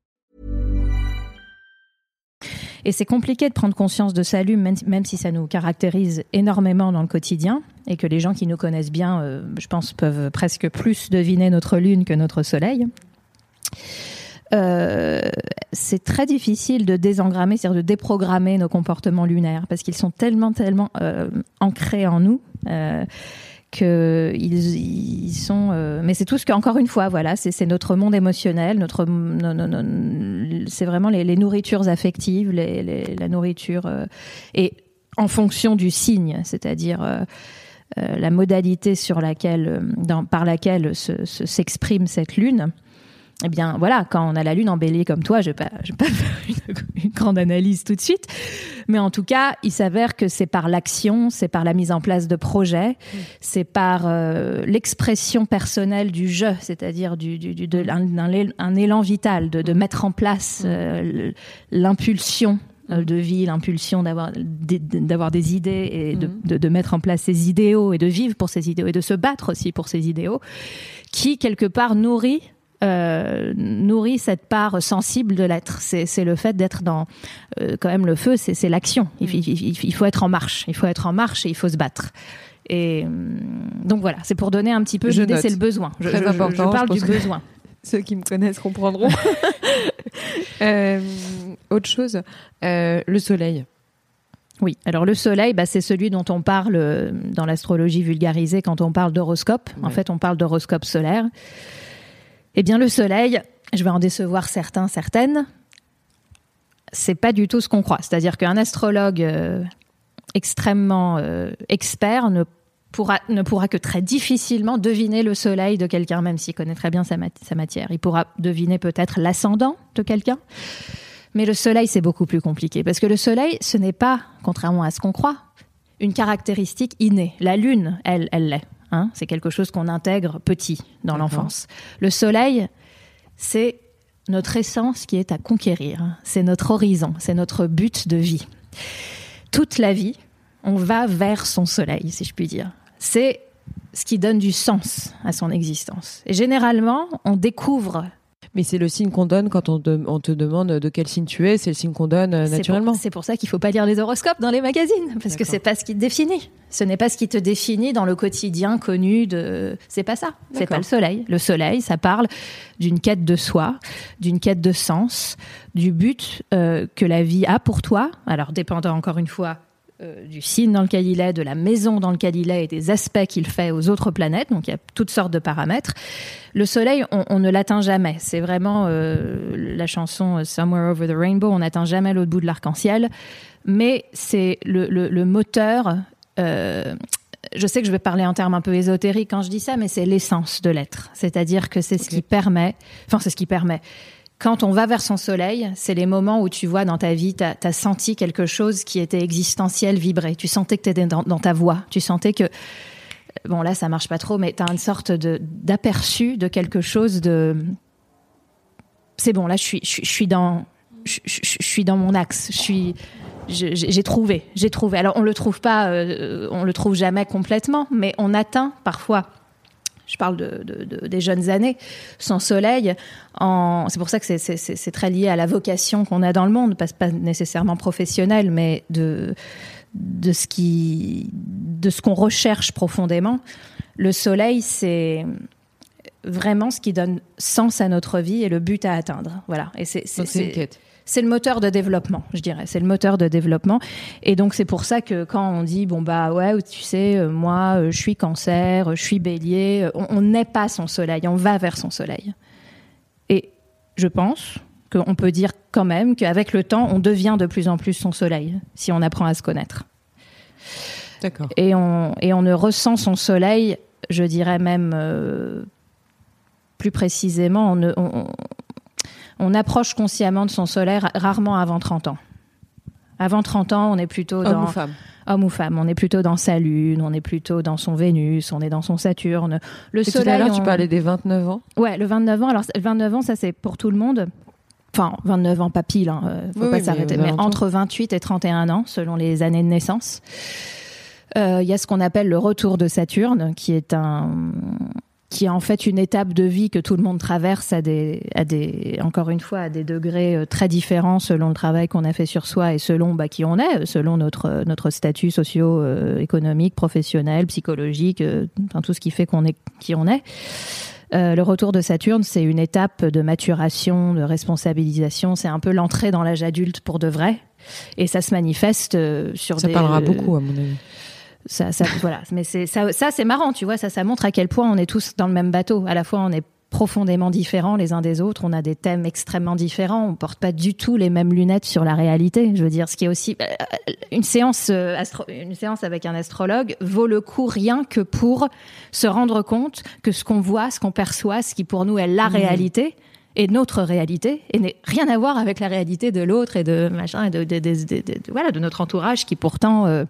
Et c'est compliqué de prendre conscience de sa lune, même, même si ça nous caractérise énormément dans le quotidien, et que les gens qui nous connaissent bien, euh, je pense, peuvent presque plus deviner notre lune que notre soleil. Euh, c'est très difficile de désengrammer, c'est-à-dire de déprogrammer nos comportements lunaires, parce qu'ils sont tellement, tellement euh, ancrés en nous euh, que ils, ils sont. Euh, mais c'est tout ce qu'encore une fois, voilà, c'est, c'est notre monde émotionnel, notre, no, no, no, c'est vraiment les, les nourritures affectives, les, les, la nourriture euh, et en fonction du signe, c'est-à-dire euh, euh, la modalité sur laquelle, dans, par laquelle se, se, s'exprime cette lune. Eh bien, voilà, quand on a la lune en bélier comme toi, je ne vais pas, je vais pas faire une, une grande analyse tout de suite, mais en tout cas, il s'avère que c'est par l'action, c'est par la mise en place de projets, mmh. c'est par euh, l'expression personnelle du je, c'est-à-dire du, du, du, de, un, un, un élan vital, de, de mettre en place euh, l'impulsion de vie, l'impulsion d'avoir des, d'avoir des idées et de, de, de mettre en place ces idéaux et de vivre pour ces idéaux et de se battre aussi pour ces idéaux, qui, quelque part, nourrit Euh, nourrit cette part sensible de l'être. C'est, c'est le fait d'être dans euh, quand même le feu, c'est, c'est l'action. Il, il, il, il faut être en marche. Il faut être en marche et il faut se battre. Et donc voilà, c'est pour donner un petit peu je l'idée, note. c'est le besoin. Je, Très je, important, je parle je du besoin. Ceux qui me connaissent comprendront. euh, autre chose, euh, le soleil. Oui, alors le soleil, bah, c'est celui dont on parle dans l'astrologie vulgarisée quand on parle d'horoscope. Ouais. En fait, on parle d'horoscope solaire. Eh bien, le soleil, je vais en décevoir certains, certaines, c'est pas du tout ce qu'on croit. C'est-à-dire qu'un astrologue euh, extrêmement euh, expert ne pourra, ne pourra que très difficilement deviner le soleil de quelqu'un, même s'il connaît très bien sa, mat- sa matière. Il pourra deviner peut-être l'ascendant de quelqu'un. Mais le soleil, c'est beaucoup plus compliqué. Parce que le soleil, ce n'est pas, contrairement à ce qu'on croit, une caractéristique innée. La lune, elle, elle l'est. Hein, c'est quelque chose qu'on intègre petit dans D'accord. l'enfance. Le soleil, c'est notre essence qui est à conquérir. C'est notre horizon, c'est notre but de vie. Toute la vie, on va vers son soleil, si je puis dire. C'est ce qui donne du sens à son existence. Et généralement, on découvre... Mais c'est le signe qu'on donne quand on, de, on te demande de quel signe tu es, c'est le signe qu'on donne euh, naturellement. C'est pour, c'est pour ça qu'il ne faut pas lire les horoscopes dans les magazines, parce D'accord. que ce n'est pas ce qui te définit. Ce n'est pas ce qui te définit dans le quotidien connu de... C'est pas ça, D'accord. c'est pas le soleil. Le soleil, ça parle d'une quête de soi, d'une quête de sens, du but euh, que la vie a pour toi. Alors, dépendant encore une fois euh, du signe dans lequel il est, de la maison dans laquelle il est et des aspects qu'il fait aux autres planètes. Donc, il y a toutes sortes de paramètres. Le soleil, on, on ne l'atteint jamais. C'est vraiment euh, la chanson « Somewhere Over the Rainbow », on n'atteint jamais l'autre bout de l'arc-en-ciel. Mais c'est le, le, le moteur... Euh, je sais que je vais parler en termes un peu ésotériques quand je dis ça, mais c'est l'essence de l'être. C'est-à-dire que c'est okay. ce qui permet... Enfin, c'est ce qui permet... Quand on va vers son soleil, c'est les moments où tu vois dans ta vie, tu as senti quelque chose qui était existentiel vibrer. Tu sentais que tu étais dans, dans ta voix. Tu sentais que... Bon, là, ça marche pas trop, mais tu as une sorte de, d'aperçu de quelque chose de... C'est bon, là, je suis, je, je suis dans... Je, je, je suis dans mon axe. Je suis... Je, j'ai trouvé. J'ai trouvé. Alors, on le trouve pas... Euh, on le trouve jamais complètement, mais on atteint parfois... Je parle de, de, de, des jeunes années, son soleil. En... C'est pour ça que c'est, c'est, c'est très lié à la vocation qu'on a dans le monde, pas, pas nécessairement professionnelle, mais de, de, ce qui, de ce qu'on recherche profondément. Le soleil, c'est vraiment ce qui donne sens à notre vie et le but à atteindre. Voilà. Et c'est, c'est, donc c'est, c'est une quête. C'est le moteur de développement, je dirais. C'est le moteur de développement. Et donc, c'est pour ça que quand on dit, bon, bah ouais, tu sais, moi, je suis cancer, je suis bélier, on n'est pas son soleil, on va vers son soleil. Et je pense qu'on peut dire quand même qu'avec le temps, on devient de plus en plus son soleil, si on apprend à se connaître. D'accord. Et on, et on ne ressent son soleil, je dirais même euh, plus précisément, on ne... On, on approche consciemment de son soleil rarement avant trente ans. Avant trente ans, on est plutôt dans... Homme ou femme. Homme ou femme. On est plutôt dans sa lune, on est plutôt dans son Vénus, on est dans son Saturne. Le Et soleil... Tout à l'heure, on... tu parlais des vingt-neuf ans. Ouais, le vingt-neuf ans. Alors, vingt-neuf ans, ça, c'est pour tout le monde. Enfin, vingt-neuf ans, pas pile, hein, faut oui, pas oui, s'arrêter. Mais, mais entre vingt-huit et trente et un ans, selon les années de naissance. Il euh, y a ce qu'on appelle le retour de Saturne, qui est un... qui est en fait une étape de vie que tout le monde traverse à des, à des, encore une fois, à des degrés très différents selon le travail qu'on a fait sur soi et selon bah, qui on est, selon notre, notre statut socio-économique, professionnel, psychologique, euh, enfin, tout ce qui fait qu'on est qui on est. Euh, le retour de Saturne, c'est une étape de maturation, de responsabilisation. C'est un peu l'entrée dans l'âge adulte pour de vrai. Et ça se manifeste euh, sur ça des... Ça parlera beaucoup, à mon avis. Ça, ça, voilà. Mais c'est, ça, ça, c'est marrant, tu vois. Ça, ça montre à quel point on est tous dans le même bateau. À la fois, on est profondément différents les uns des autres. On a des thèmes extrêmement différents. On porte pas du tout les mêmes lunettes sur la réalité. Je veux dire, ce qui est aussi une séance, astro... une séance avec un astrologue vaut le coup rien que pour se rendre compte que ce qu'on voit, ce qu'on perçoit, ce qui pour nous est la mmh. réalité, est notre réalité et n'est rien à voir avec la réalité de l'autre et de machin et de, de, de, de, de, de voilà de notre entourage qui pourtant euh,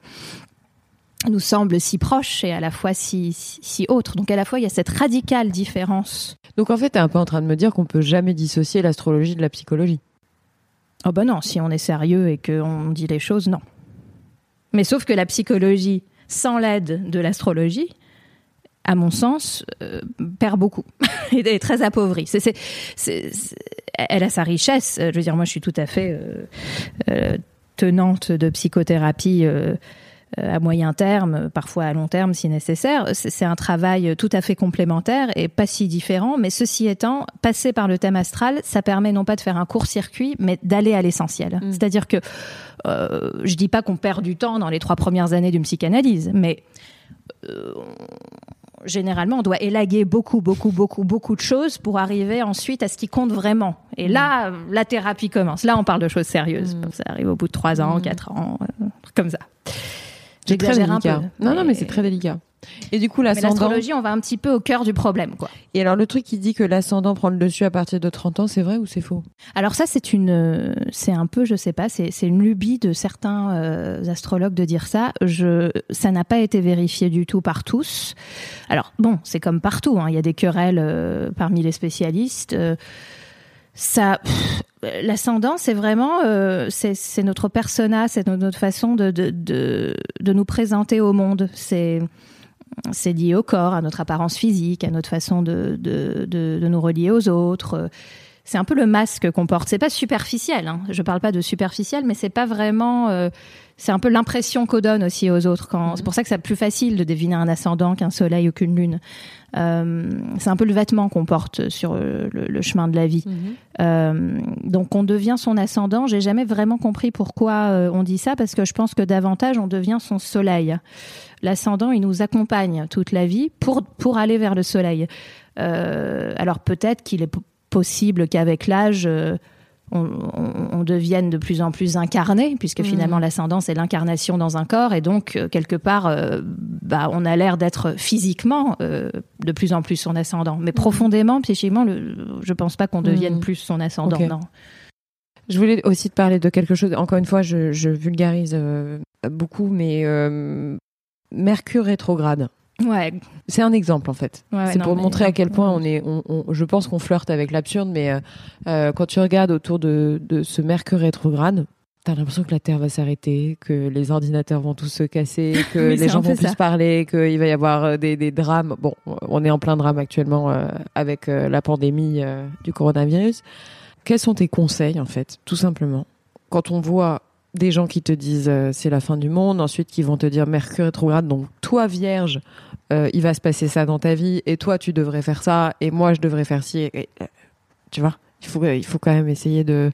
nous semble si proche et à la fois si, si, si autre. Donc à la fois, il y a cette radicale différence. Donc en fait, tu es un peu en train de me dire qu'on peut jamais dissocier l'astrologie de la psychologie. Oh ben non, si on est sérieux et qu'on dit les choses, non. Mais sauf que la psychologie, sans l'aide de l'astrologie, à mon sens, euh, perd beaucoup et est très appauvrie. C'est, c'est, c'est, c'est, elle a sa richesse. Je veux dire, moi, je suis tout à fait euh, euh, tenante de psychothérapie euh, à moyen terme, parfois à long terme si nécessaire. C'est un travail tout à fait complémentaire et pas si différent, mais ceci étant, passer par le thème astral, ça permet non pas de faire un court-circuit, mais d'aller à l'essentiel. Mmh. C'est-à-dire que euh, je dis pas qu'on perd du temps dans les trois premières années d'une psychanalyse, mais euh, généralement, on doit élaguer beaucoup, beaucoup, beaucoup, beaucoup de choses pour arriver ensuite à ce qui compte vraiment. Et mmh. là, la thérapie commence. Là, on parle de choses sérieuses. Mmh. Ça arrive au bout de trois ans, mmh. quatre ans, euh, comme ça. C'est très délicat. Un peu, non, mais... non, mais c'est très délicat. Et du coup, l'ascendant... Mais l'astrologie, on va un petit peu au cœur du problème, quoi. Et alors, le truc qui dit que l'ascendant prend le dessus à partir de trente ans, c'est vrai ou c'est faux ? Alors ça, c'est une, c'est un peu, je sais pas, c'est, c'est une lubie de certains euh, astrologues de dire ça. Je, ça n'a pas été vérifié du tout par tous. Alors bon, c'est comme partout, hein. Il y a des querelles euh, parmi les spécialistes. Euh, ça... Pff, l'ascendant, c'est vraiment, euh, c'est, c'est notre persona, c'est notre façon de, de, de, de nous présenter au monde. C'est, c'est lié au corps, à notre apparence physique, à notre façon de, de, de, de nous relier aux autres. C'est un peu le masque qu'on porte. C'est pas superficiel, hein. Je parle pas de superficiel, mais c'est pas vraiment... Euh, c'est un peu l'impression qu'on donne aussi aux autres. Quand... Mmh. C'est pour ça que c'est plus facile de deviner un ascendant qu'un soleil ou qu'une lune. Euh, c'est un peu le vêtement qu'on porte sur le, le chemin de la vie. Mmh. Euh, donc on devient son ascendant. J'ai jamais vraiment compris pourquoi euh, on dit ça, parce que je pense que davantage on devient son soleil. L'ascendant, il nous accompagne toute la vie pour, pour aller vers le soleil. Euh, alors peut-être qu'il est p- possible qu'avec l'âge... Euh, On, on, on devienne de plus en plus incarné, puisque finalement mmh. l'ascendant c'est l'incarnation dans un corps, et donc euh, quelque part euh, bah, on a l'air d'être physiquement euh, de plus en plus son ascendant, mais mmh. profondément, psychiquement, le, je pense pas qu'on devienne mmh. plus son ascendant. Okay. Non. Je voulais aussi te parler de quelque chose, encore une fois je, je vulgarise euh, beaucoup, mais euh, Mercure rétrograde. Ouais. C'est un exemple en fait. Ouais, c'est non, pour mais... montrer à quel point on est. On, on, je pense qu'on flirte avec l'absurde, mais euh, euh, quand tu regardes autour de, de ce Mercure rétrograde, t'as l'impression que la Terre va s'arrêter, que les ordinateurs vont tous se casser, que oui, les gens vont plus ça. parler, qu'il va y avoir des, des drames. Bon, on est en plein drame actuellement euh, avec euh, la pandémie euh, du coronavirus. Quels sont tes conseils en fait, tout simplement, quand on voit des gens qui te disent euh, c'est la fin du monde, ensuite qui vont te dire Mercure rétrograde, donc toi vierge, euh, il va se passer ça dans ta vie, et toi tu devrais faire ça, et moi je devrais faire ci, et, et, tu vois, il faut, il faut quand même essayer de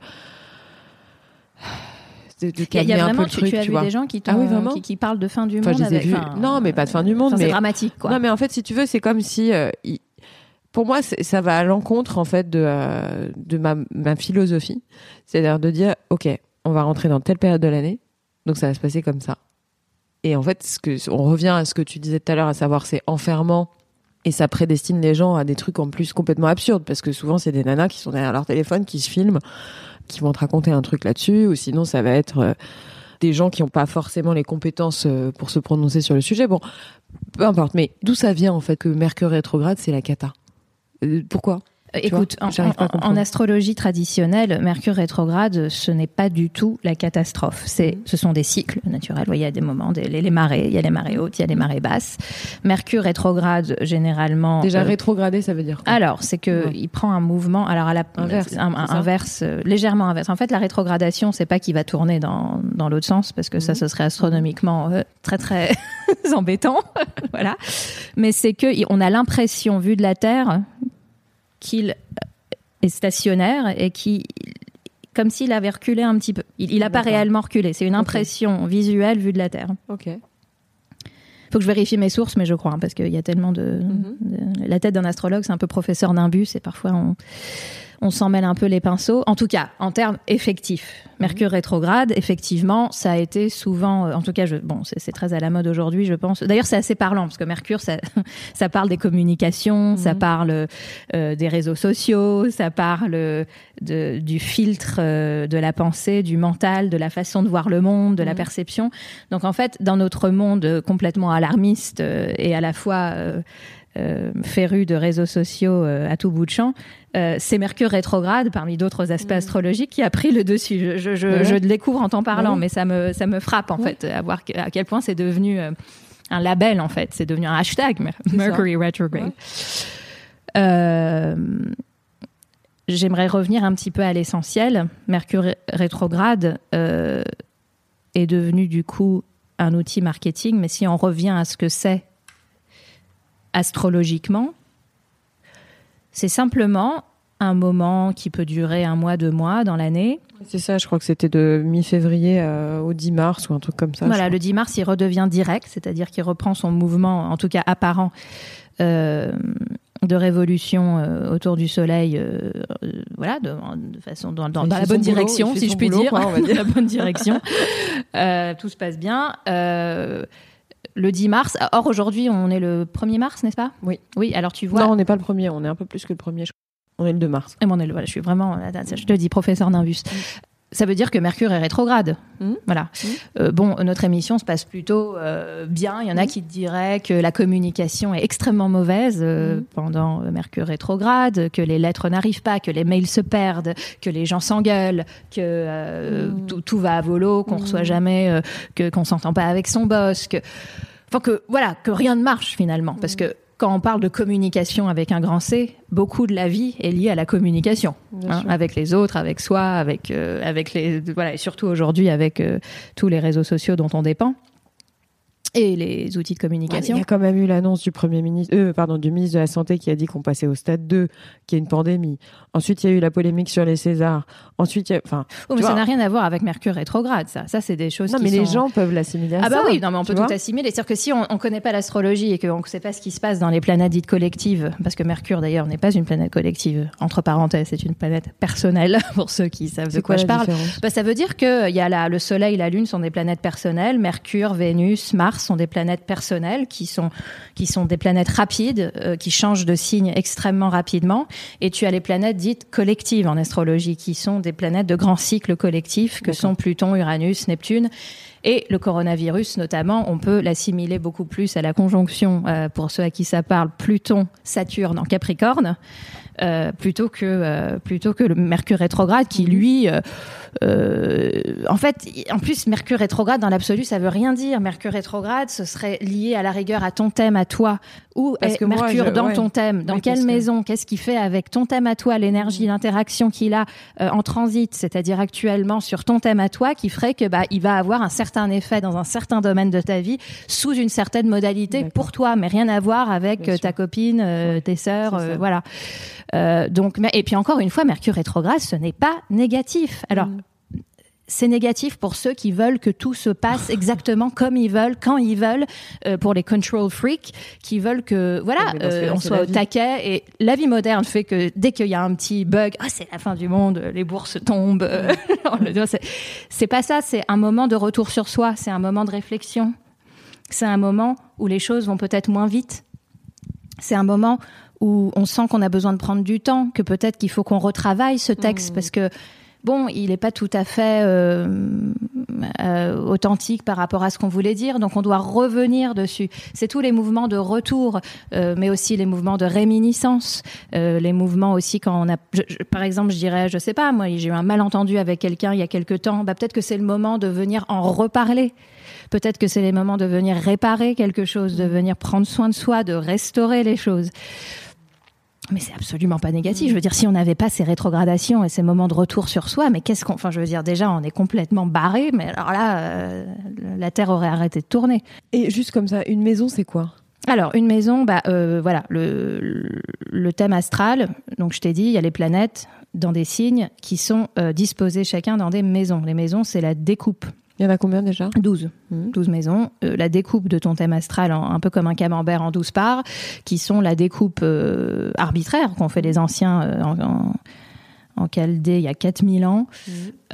de, de calmer y a, y a un vraiment, peu le tu, truc, tu as tu vu vois. des gens qui, ah oui, vraiment qui, qui parlent de fin du enfin, monde je les ai avec, vus. enfin, non mais pas de fin du monde, enfin, mais c'est dramatique quoi. Non mais en fait si tu veux c'est comme si euh, il... pour moi c'est, ça va à l'encontre en fait de, euh, de ma, ma philosophie, c'est-à-dire de dire ok, on va rentrer dans telle période de l'année, donc ça va se passer comme ça. Et en fait, ce que, on revient à ce que tu disais tout à l'heure, à savoir c'est enfermant Et ça prédestine les gens à des trucs en plus complètement absurdes, parce que souvent c'est des nanas qui sont derrière leur téléphone, qui se filment, qui vont te raconter un truc là-dessus, ou sinon ça va être euh, des gens qui n'ont pas forcément les compétences euh, pour se prononcer sur le sujet. Bon, peu importe. Mais d'où ça vient en fait que Mercure rétrograde, c'est la cata? euh, Pourquoi? Écoute, en, en, en astrologie traditionnelle, Mercure rétrograde, ce n'est pas du tout la catastrophe. C'est, mmh. Ce sont des cycles naturels. Il y a des moments, des, les, les marées, il y a les marées hautes, il y a les marées basses. Mercure rétrograde, généralement... Déjà euh, rétrogradé, ça veut dire quoi? Alors, c'est que ouais. il prend un mouvement, alors à la inverse, un, un, inverse euh, légèrement inverse. En fait, la rétrogradation, c'est pas qu'il va tourner dans dans l'autre sens, parce que mmh. ça, ce serait astronomiquement euh, très très embêtant, voilà. Mais c'est que on a l'impression, vu de la Terre, qu'il est stationnaire et qui, comme s'il avait reculé un petit peu. Il n'a pas réellement reculé. C'est une impression okay. visuelle vue de la Terre. Ok. Faut que je vérifie mes sources, mais je crois, hein, parce qu'il y a tellement de, mm-hmm. de... La tête d'un astrologue, c'est un peu professeur d'un bus, et parfois on... on s'en mêle un peu les pinceaux. En tout cas, en termes effectifs, Mercure rétrograde, effectivement, ça a été souvent, en tout cas, je, bon, c'est, c'est très à la mode aujourd'hui, je pense. D'ailleurs, c'est assez parlant, parce que Mercure, ça, ça parle des communications, mmh. ça parle euh, des réseaux sociaux, ça parle de, du filtre euh, de la pensée, du mental, de la façon de voir le monde, de mmh. la perception. Donc, en fait, dans notre monde complètement alarmiste euh, et à la fois... Euh, Euh, féru de réseaux sociaux euh, à tout bout de champ, euh, c'est Mercure rétrograde, parmi d'autres aspects mmh. astrologiques, qui a pris le dessus. Je, je, je, ouais. je le découvre en t'en parlant, mmh. mais ça me, ça me frappe, en ouais. fait, à voir à quel point c'est devenu euh, un label, en fait. C'est devenu un hashtag, Mercury Retrograde. Ouais. Euh, j'aimerais revenir un petit peu à l'essentiel. Mercure rétrograde euh, est devenu, du coup, un outil marketing, mais si on revient à ce que c'est astrologiquement, c'est simplement un moment qui peut durer un mois, deux mois dans l'année. C'est ça, je crois que c'était de mi-février euh, au dix mars ou un truc comme ça. Voilà, le dix mars, il redevient direct, c'est-à-dire qu'il reprend son mouvement, en tout cas apparent, euh, de révolution euh, autour du Soleil, euh, euh, voilà, de, de façon dans, dans, dans la bonne boulot, direction, si je puis boulot, dire, quoi, on va dire. La bonne direction. euh, tout se passe bien. Euh, Le dix mars. Or, aujourd'hui, on est le premier mars, n'est-ce pas? Oui. Oui, alors tu vois... Non, on n'est pas le premier, on est un peu plus que le premier. On est le deux mars. Et bon, on est le, voilà, je suis vraiment... Je te dis, professeur Nimbus. Mm. Ça veut dire que Mercure est rétrograde. Mmh. Voilà. Mmh. Euh, bon, notre émission se passe plutôt euh, bien. Il y en a mmh. qui te diraient que la communication est extrêmement mauvaise euh, mmh. pendant Mercure rétrograde, que les lettres n'arrivent pas, que les mails se perdent, que les gens s'engueulent, que euh, mmh. tout, tout va à volo, qu'on mmh. reçoit jamais, euh, que qu'on s'entend pas avec son boss, que, enfin que voilà, que rien ne marche finalement, mmh. parce que quand on parle de communication avec un grand C, beaucoup de la vie est liée à la communication, hein, avec les autres, avec soi, avec euh, avec les voilà, et surtout aujourd'hui avec euh, tous les réseaux sociaux dont on dépend et les outils de communication. Il y a quand même eu l'annonce du premier ministre, euh, pardon, du ministre de la Santé qui a dit qu'on passait au stade deux, qu'il y a une pandémie. Ensuite, il y a eu la polémique sur les Césars. Ensuite, il y a, enfin, oh, mais ça n'a rien à voir avec Mercure rétrograde, ça. Ça, c'est des choses. Non, qui mais sont... les gens peuvent l'assimiler à ah ça. Ah bah oui, non, mais on peut vois tout assimiler. C'est-à-dire que si on, on connaît pas l'astrologie et qu'on ne sait pas ce qui se passe dans les planètes dites collectives, parce que Mercure d'ailleurs n'est pas une planète collective. Entre parenthèses, c'est une planète personnelle pour ceux qui savent c'est de quoi, quoi je parle. Différence bah ça veut dire que il y a la, le Soleil, la Lune sont des planètes personnelles. Mercure, Vénus, Mars sont des planètes personnelles. Qui sont, qui sont des planètes rapides, euh, qui changent de signe extrêmement rapidement. Et tu as les planètes dites collectives en astrologie, qui sont des planètes de grands cycles collectifs, que D'accord. sont Pluton, Uranus, Neptune. Et le coronavirus, notamment, on peut l'assimiler beaucoup plus à la conjonction, euh, pour ceux à qui ça parle, Pluton-Saturne en Capricorne, euh, plutôt que euh, plutôt que le Mercure rétrograde, qui lui... Euh, Euh, en fait, en plus, Mercure rétrograde, dans l'absolu, ça veut rien dire. Mercure rétrograde, ce serait lié à la rigueur à ton thème, à toi. Où Parce est Mercure moi, je, dans ouais. ton thème? Dans oui, quelle maison? Que... Qu'est-ce qu'il fait avec ton thème à toi? L'énergie, mmh. l'interaction qu'il a euh, en transit, c'est-à-dire actuellement sur ton thème à toi, qui ferait que bah il va avoir un certain effet dans un certain domaine de ta vie, sous une certaine modalité D'accord. pour toi, mais rien à voir avec Bien ta sûr. copine, euh, ouais. tes sœurs, euh, voilà. Euh, donc, et puis encore une fois, Mercure rétrograde, ce n'est pas négatif. Alors. Mmh. C'est négatif pour ceux qui veulent que tout se passe exactement comme ils veulent, quand ils veulent, euh, pour les control freaks, qui veulent que, voilà, oui, euh, on soit au taquet. Et la vie moderne fait que dès qu'il y a un petit bug, ah, c'est la fin du monde, les bourses tombent. Euh, c'est, c'est pas ça, c'est un moment de retour sur soi, c'est un moment de réflexion. C'est un moment où les choses vont peut-être moins vite. c'est un moment où on sent qu'on a besoin de prendre du temps, que peut-être qu'il faut qu'on retravaille ce texte, mmh. parce que bon, il n'est pas tout à fait euh, euh, authentique par rapport à ce qu'on voulait dire, donc on doit revenir dessus. C'est tous les mouvements de retour, euh, mais aussi les mouvements de réminiscence, euh, les mouvements aussi quand on a... Je, je, par exemple, je dirais, je sais pas, moi, j'ai eu un malentendu avec quelqu'un il y a quelque temps, bah, peut-être que c'est le moment de venir en reparler. Peut-être que c'est le moment de venir réparer quelque chose, de venir prendre soin de soi, de restaurer les choses. Mais c'est absolument pas négatif. Je veux dire, si on n'avait pas ces rétrogradations et ces moments de retour sur soi, mais qu'est-ce qu'on... Enfin, je veux dire, déjà, on est complètement barré, mais alors là, euh, la Terre aurait arrêté de tourner. Et juste comme ça, une maison, c'est quoi ? Alors, une maison, bah, euh, voilà, le, le thème astral, donc je t'ai dit, il y a les planètes dans des signes qui sont euh, disposés chacun dans des maisons. Les maisons, c'est la découpe. Il y en a combien déjà ? douze. Mmh. douze maisons. Euh, la découpe de ton thème astral, en, un peu comme un camembert en douze parts, qui sont la découpe euh, arbitraire qu'ont fait les anciens euh, en, en, en Chaldée il y a quatre mille ans. Mmh.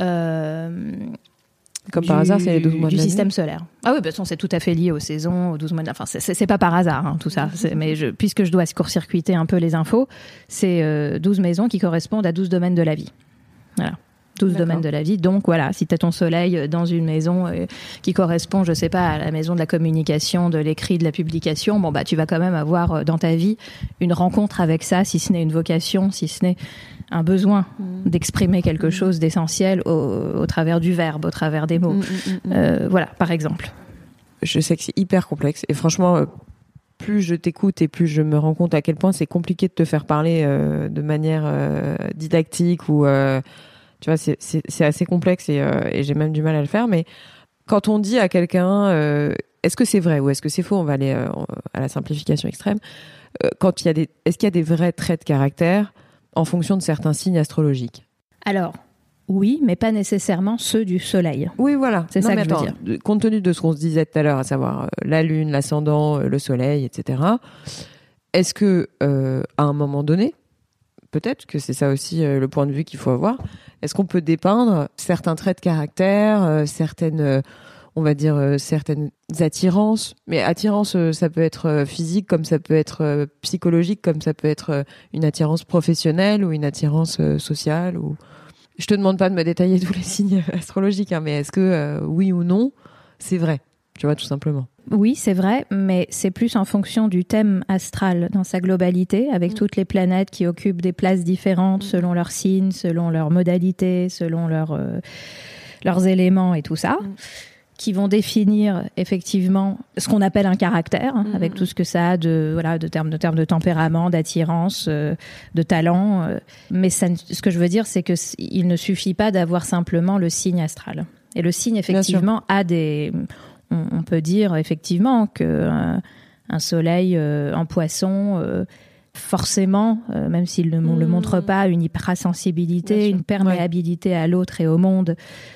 Euh, comme du, par hasard, c'est les douze mois de du l'année. système solaire. Ah oui, de toute façon, c'est tout à fait lié aux saisons, aux douze mois de... Enfin, c'est, c'est, c'est pas par hasard, hein, tout ça. C'est, mais je, puisque je dois court-circuiter un peu les infos, c'est euh, douze maisons qui correspondent à douze domaines de la vie. Voilà. douze D'accord. domaines de la vie. Donc voilà, si tu as ton soleil dans une maison euh, qui correspond, je sais pas, à la maison de la communication, de l'écrit, de la publication, bon bah tu vas quand même avoir euh, dans ta vie une rencontre avec ça, si ce n'est une vocation, si ce n'est un besoin mmh. d'exprimer quelque mmh. chose d'essentiel au, au travers du verbe, au travers des mots. Mmh, mmh, mmh. Euh, voilà, par exemple. Je sais que c'est hyper complexe et franchement... Euh... plus je t'écoute et plus je me rends compte à quel point c'est compliqué de te faire parler euh, de manière euh, didactique ou euh, tu vois c'est, c'est, c'est assez complexe et, euh, et j'ai même du mal à le faire. Mais quand on dit à quelqu'un euh, est-ce que c'est vrai ou est-ce que c'est faux, on va aller euh, à la simplification extrême. Euh, quand il y a des, est-ce qu'il y a des vrais traits de caractère en fonction de certains signes astrologiques ? Alors. Oui, mais pas nécessairement ceux du soleil. Oui, voilà. C'est non, ça que attends, je veux dire. Compte tenu de ce qu'on se disait tout à l'heure, à savoir euh, la lune, l'ascendant, euh, le soleil, et cetera, est-ce que, euh, à un moment donné, peut-être que c'est ça aussi euh, le point de vue qu'il faut avoir, est-ce qu'on peut dépeindre certains traits de caractère, euh, certaines, euh, on va dire, euh, certaines attirances, mais attirance, euh, ça peut être euh, physique, comme ça peut être euh, psychologique, comme ça peut être euh, une attirance professionnelle ou une attirance euh, sociale ou... Je te demande pas de me détailler tous les signes astrologiques, hein, mais est-ce que euh, oui ou non, c'est vrai, tu vois, tout simplement. Oui, c'est vrai, mais c'est plus en fonction du thème astral dans sa globalité, avec mmh. toutes les planètes qui occupent des places différentes mmh. selon leurs signes, selon leurs modalités, selon leurs, euh, leurs éléments et tout ça. Mmh. Qui vont définir effectivement ce qu'on appelle un caractère, hein, mmh. avec tout ce que ça a de voilà de termes de termes de tempérament, d'attirance, euh, de talent. Euh, mais ça, ce que je veux dire, c'est que il ne suffit pas d'avoir simplement le signe astral. Et le signe effectivement a des, on, on peut dire effectivement que euh, un soleil euh, en Poisson. Euh, forcément, euh, même s'il ne mmh. le montre pas, une hypersensibilité, une perméabilité ouais. à l'autre et au monde.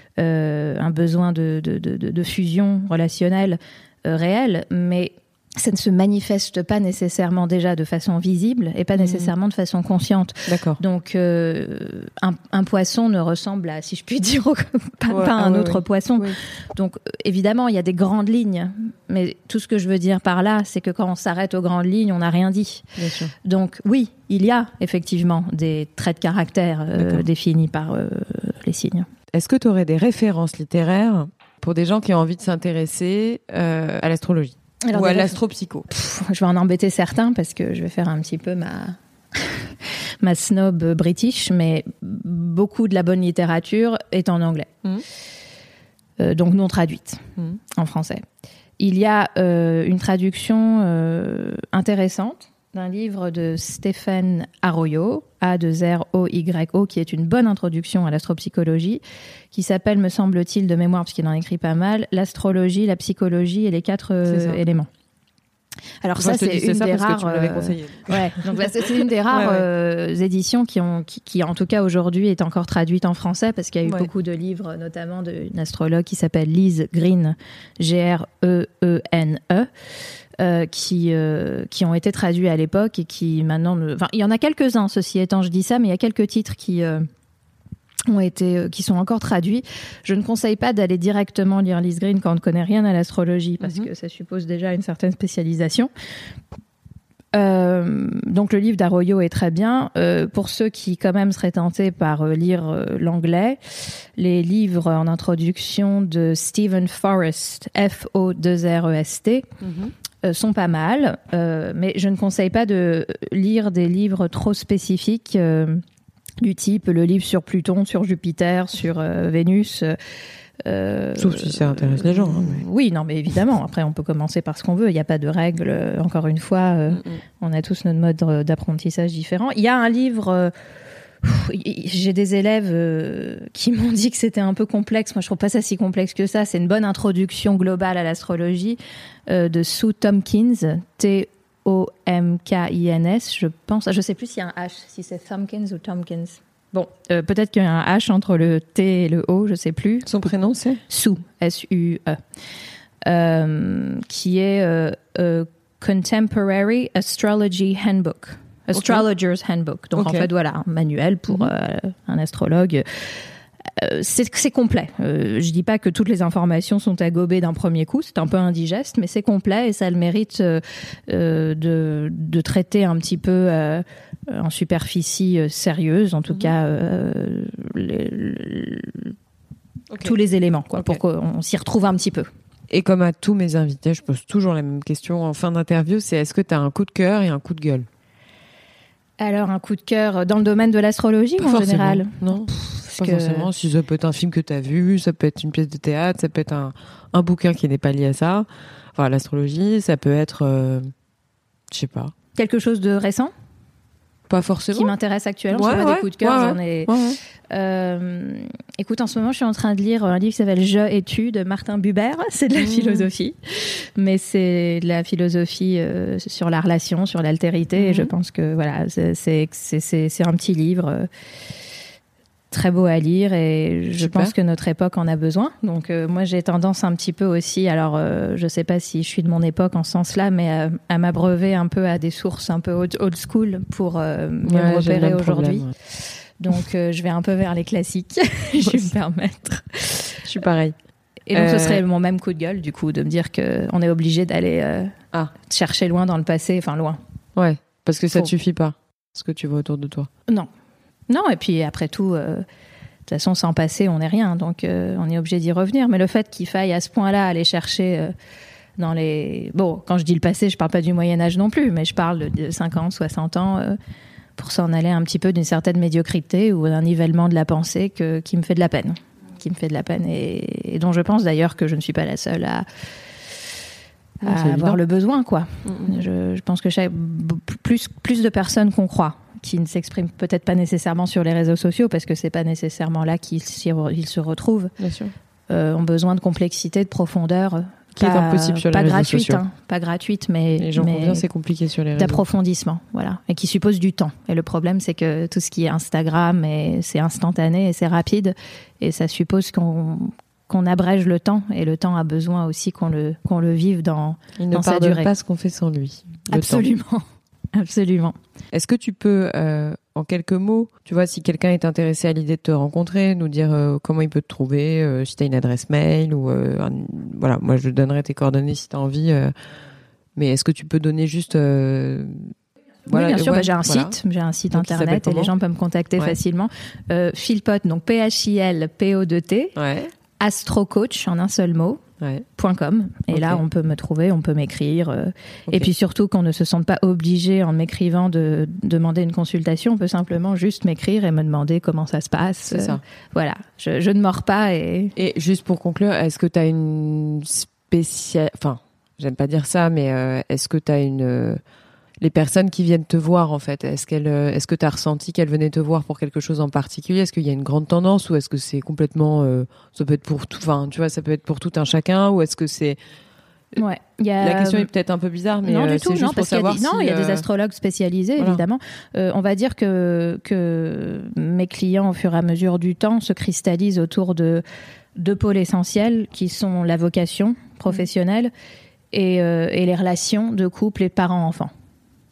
Euh, un besoin de, de, de, de fusion relationnelle euh, réelle, mais ça ne se manifeste pas nécessairement déjà de façon visible et pas mmh. nécessairement de façon consciente. D'accord. Donc, euh, un, un poisson ne ressemble à, si je puis dire, pas, ouais, pas à un ah, autre oui, poisson. Oui. Donc, évidemment, il y a des grandes lignes, mais tout ce que je veux dire par là, c'est que quand on s'arrête aux grandes lignes, on n'a rien dit. Bien sûr. Donc, oui, il y a effectivement des traits de caractère euh, définis par euh, les signes. Est-ce que tu aurais des références littéraires pour des gens qui ont envie de s'intéresser euh, à l'astrologie ? Alors, ou à l'astropsycho? Pff, je vais en embêter certains parce que je vais faire un petit peu ma, ma snob british, mais beaucoup de la bonne littérature est en anglais. Mmh. Euh, donc non traduite mmh. en français. Il y a euh, une traduction euh, intéressante d'un livre de Stephen Arroyo, A deux R O Y O, qui est une bonne introduction à l'astropsychologie, qui s'appelle, me semble-t-il, de mémoire, parce qu'il en écrit pas mal, L'astrologie, la psychologie et les quatre euh, éléments. Alors ça, c'est une des rares. Euh, ouais, donc là, c'est une des rares ouais, ouais. Euh, éditions qui ont, qui, qui en tout cas aujourd'hui est encore traduite en français, parce qu'il y a eu ouais. beaucoup de livres, notamment d'une astrologue qui s'appelle Liz Green, G R E E N E. Euh, qui euh, qui ont été traduits à l'époque et qui maintenant ne... enfin il y en a quelques-uns, ceci étant, je dis ça, mais il y a quelques titres qui euh, ont été euh, qui sont encore traduits. Je ne conseille pas d'aller directement lire Liz Green quand on ne connaît rien à l'astrologie, parce mm-hmm. que ça suppose déjà une certaine spécialisation. Euh, donc le livre d'Arroyo est très bien. Euh, pour ceux qui quand même seraient tentés par euh, lire euh, l'anglais, les livres en introduction de Stephen Forrest, F O deux R E S T, mm-hmm. euh, sont pas mal. Euh, mais je ne conseille pas de lire des livres trop spécifiques euh, du type le livre sur Pluton, sur Jupiter, sur euh, Vénus. Euh, Sauf si ça intéresse les gens. Hein, mais... Oui, non, mais évidemment. Après, on peut commencer par ce qu'on veut. Il n'y a pas de règles. Encore une fois, euh, mm-hmm. on a tous notre mode d'apprentissage différent. Il y a un livre... Euh, j'ai des élèves euh, qui m'ont dit que c'était un peu complexe. Moi, je trouve pas ça si complexe que ça. C'est une bonne introduction globale à l'astrologie euh, de Sue Tompkins, T O M K I N S, je pense. Je sais plus s'il y a un H, si c'est Tompkins ou Tompkins. Bon, euh, peut-être qu'il y a un H entre le T et le O, je sais plus. Son prénom, c'est Sue, S U E, euh, qui est euh, euh, Contemporary Astrology Handbook. Astrologer's okay. Handbook. Donc, okay. en fait, voilà, un manuel pour mm-hmm. euh, un astrologue. Euh, c'est, c'est complet. Euh, je dis pas que toutes les informations sont à gober d'un premier coup. C'est un peu indigeste, mais c'est complet et ça a le mérite euh, de, de traiter un petit peu euh, en superficie euh, sérieuse, en tout mm-hmm. cas, euh, les, les, okay. tous les éléments, quoi, okay. pour qu'on s'y retrouve un petit peu. Et comme à tous mes invités, je pose toujours la même question en fin d'interview, c'est est-ce que tu as un coup de cœur et un coup de gueule ? Alors, un coup de cœur dans le domaine de l'astrologie, pas en forcément. général ? Non, Pff, pas que... forcément. Si ça peut être un film que tu as vu, ça peut être une pièce de théâtre, ça peut être un, un bouquin qui n'est pas lié à ça. Enfin, l'astrologie, ça peut être... Euh, je sais pas. Quelque chose de récent ? Pas forcément. Qui m'intéresse actuellement. Ouais, je fais ouais, des coups de cœur, ouais, j'en ai... Ouais, ouais. Euh, écoute, en ce moment, je suis en train de lire un livre qui s'appelle Je et tu de Martin Buber. C'est de la mmh. philosophie, mais c'est de la philosophie euh, sur la relation, sur l'altérité. Mmh. Et je pense que voilà, c'est, c'est, c'est, c'est, c'est un petit livre euh, très beau à lire et je Super. pense que notre époque en a besoin. Donc euh, moi, j'ai tendance un petit peu aussi, alors euh, je sais pas si je suis de mon époque en ce sens-là, mais à, à m'abreuver un peu à des sources un peu old, old school pour euh, mieux ouais, me repérer aujourd'hui. Problème, ouais. Donc, euh, je vais un peu vers les classiques, je vais me permettre. Je suis pareil. Et donc, euh... ce serait mon même coup de gueule, du coup, de me dire qu'on est obligé d'aller euh, ah. chercher loin dans le passé, enfin loin. Ouais, parce que ça Faut... ne suffit pas, ce que tu vois autour de toi. Non. Non, et puis après tout, euh, de toute façon, sans passé, on n'est rien. Donc, euh, on est obligé d'y revenir. Mais le fait qu'il faille à ce point-là aller chercher... Euh, dans les... Bon, quand je dis le passé, je ne parle pas du Moyen-Âge non plus, mais je parle de cinquante, soixante ans... Euh, pour s'en aller un petit peu d'une certaine médiocrité ou d'un nivellement de la pensée que, qui me fait de la peine. Qui me fait de la peine et, et dont je pense d'ailleurs que je ne suis pas la seule à, à avoir évident. le besoin, quoi. Mm-hmm. Je, je pense que chaque, plus, plus de personnes qu'on croit, qui ne s'expriment peut-être pas nécessairement sur les réseaux sociaux, parce que c'est pas nécessairement là qu'ils, ils se retrouvent, Bien sûr. Euh, ont besoin de complexité, de profondeur. Qui pas, est impossible sur les réseaux gratuite, sociaux. Hein, pas gratuite, mais, les gens mais conviennent, c'est compliqué sur les réseaux. D'approfondissement, voilà, et qui suppose du temps. Et le problème, c'est que tout ce qui est Instagram, et c'est instantané et c'est rapide, et ça suppose qu'on qu'on abrège le temps, et le temps a besoin aussi qu'on le qu'on le vive dans, Il dans ne sa durée. Il ne pardonne pas ce qu'on fait sans lui. Absolument. Temps. Absolument. Est-ce que tu peux, euh, en quelques mots, tu vois, si quelqu'un est intéressé à l'idée de te rencontrer, nous dire euh, comment il peut te trouver, euh, si tu as une adresse mail ou euh, un, voilà, moi je donnerai tes coordonnées si tu as envie. Euh, mais est-ce que tu peux donner juste euh, voilà, oui, bien sûr, ouais, bah, j'ai un voilà. site, j'ai un site donc, internet et les gens peuvent me contacter ouais. facilement. Euh, Philpott, donc P H I L P O deux T, ouais. astrocoach en un seul mot. Ouais. .com et okay. là on peut me trouver, on peut m'écrire euh, okay. et puis surtout qu'on ne se sente pas obligé en m'écrivant de, de demander une consultation, on peut simplement juste m'écrire et me demander comment ça se passe. C'est ça. Euh, voilà, je, je ne mords pas et... Et juste pour conclure, est-ce que tu as une spéciale... Enfin, j'aime pas dire ça, mais euh, est-ce que tu as une... Euh... Les personnes qui viennent te voir, en fait, est-ce, qu'elles, est-ce que tu as ressenti qu'elles venaient te voir pour quelque chose en particulier ? Est-ce qu'il y a une grande tendance ou est-ce que c'est complètement... Euh, ça peut être pour tout, enfin, tu vois, ça peut être pour tout un chacun ou est-ce que c'est... Ouais, y a... La question est peut-être un peu bizarre, mais non, euh, du tout, c'est juste non, pour parce savoir qu'il y a des, si... Non, il y a des euh... astrologues spécialisés, voilà. évidemment. Euh, on va dire que, que mes clients, au fur et à mesure du temps, se cristallisent autour de deux pôles essentiels qui sont la vocation professionnelle mmh. et, euh, et les relations de couple et de parents-enfants. Ok.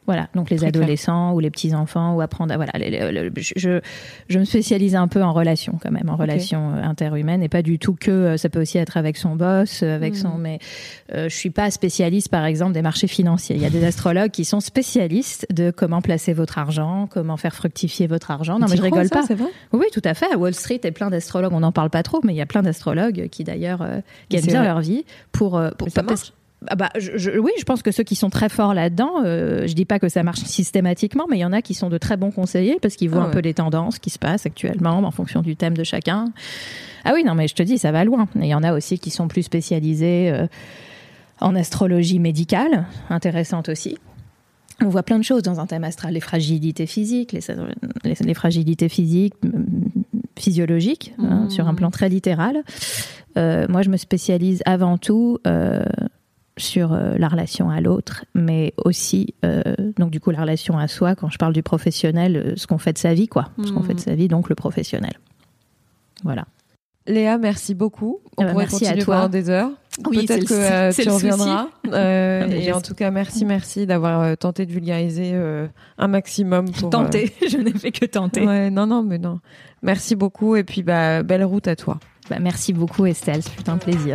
Voilà, donc les Très adolescents clair. ou les petits-enfants, ou apprendre à... Voilà, les, les, les, je, je me spécialise un peu en relations quand même, en okay. relations interhumaines, et pas du tout que... Ça peut aussi être avec son boss, avec mmh. son... Mais euh, je suis pas spécialiste, par exemple, des marchés financiers. Il y a des astrologues qui sont spécialistes de comment placer votre argent, comment faire fructifier votre argent. Non, mais je rigole ça, pas. C'est vrai oui, tout à fait. À Wall Street, il y a plein d'astrologues, on n'en parle pas trop, mais il y a plein d'astrologues qui d'ailleurs euh, gagnent bien vrai. leur vie pour... Euh, pour mais ça marche. Ah bah, je, je, oui, je pense que ceux qui sont très forts là-dedans, euh, je dis pas que ça marche systématiquement, mais il y en a qui sont de très bons conseillers parce qu'ils voient ah ouais. un peu les tendances qui se passent actuellement en fonction du thème de chacun. Ah oui, non, mais je te dis, ça va loin. Et il y en a aussi qui sont plus spécialisés euh, en astrologie médicale, intéressante aussi. On voit plein de choses dans un thème astral, les fragilités physiques, les, les, les fragilités physiques, physiologiques, mmh. hein, sur un plan très littéral. Euh, moi, je me spécialise avant tout... Euh, sur euh, la relation à l'autre, mais aussi, euh, donc du coup, la relation à soi, quand je parle du professionnel, euh, ce qu'on fait de sa vie, quoi. Mmh. Ce qu'on fait de sa vie, donc le professionnel. Voilà. Léa, merci beaucoup. On euh, pourrait merci continuer à toi. pendant des heures. Oui, Peut-être que euh, tu reviendras. Euh, non, et en tout cas, merci, merci d'avoir euh, tenté de vulgariser euh, un maximum. Pour, tenter, euh... je n'ai fait que tenter. Ouais, non, non, mais non. Merci beaucoup et puis bah, belle route à toi. Bah, merci beaucoup Estelle, c'est un plaisir.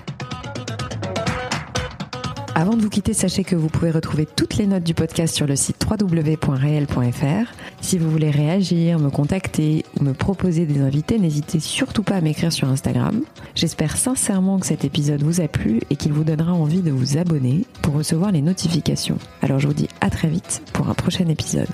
Avant de vous quitter, sachez que vous pouvez retrouver toutes les notes du podcast sur le site w w w point réel point f r. Si vous voulez réagir, me contacter ou me proposer des invités, n'hésitez surtout pas à m'écrire sur Instagram. J'espère sincèrement que cet épisode vous a plu et qu'il vous donnera envie de vous abonner pour recevoir les notifications. Alors je vous dis à très vite pour un prochain épisode.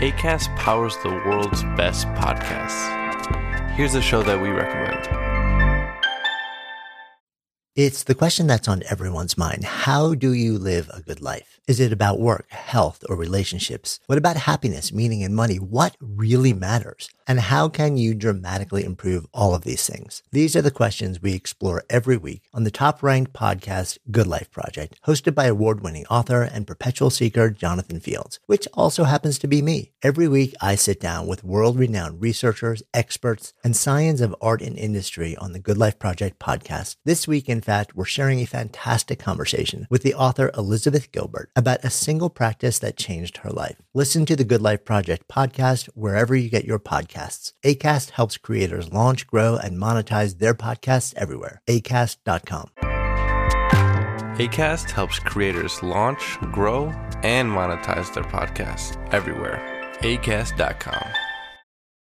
Acast powers the world's best podcasts. Here's a show that we recommend. It's the question that's on everyone's mind. How do you live a good life? Is it about work, health, or relationships? What about happiness, meaning, and money? What really matters? And how can you dramatically improve all of these things? These are the questions we explore every week on the top-ranked podcast, Good Life Project, hosted by award-winning author and perpetual seeker Jonathan Fields, which also happens to be me. Every week, I sit down with world-renowned researchers, experts, and science of art and industry on the Good Life Project podcast. This week, in fact, we're sharing a fantastic conversation with the author Elizabeth Gilbert about a single practice that changed her life. Listen to the Good Life Project podcast wherever you get your podcasts. Acast helps creators launch, grow, and monetize their podcasts everywhere. acast dot com. Acast helps creators launch, grow, and monetize their podcasts everywhere. acast dot com.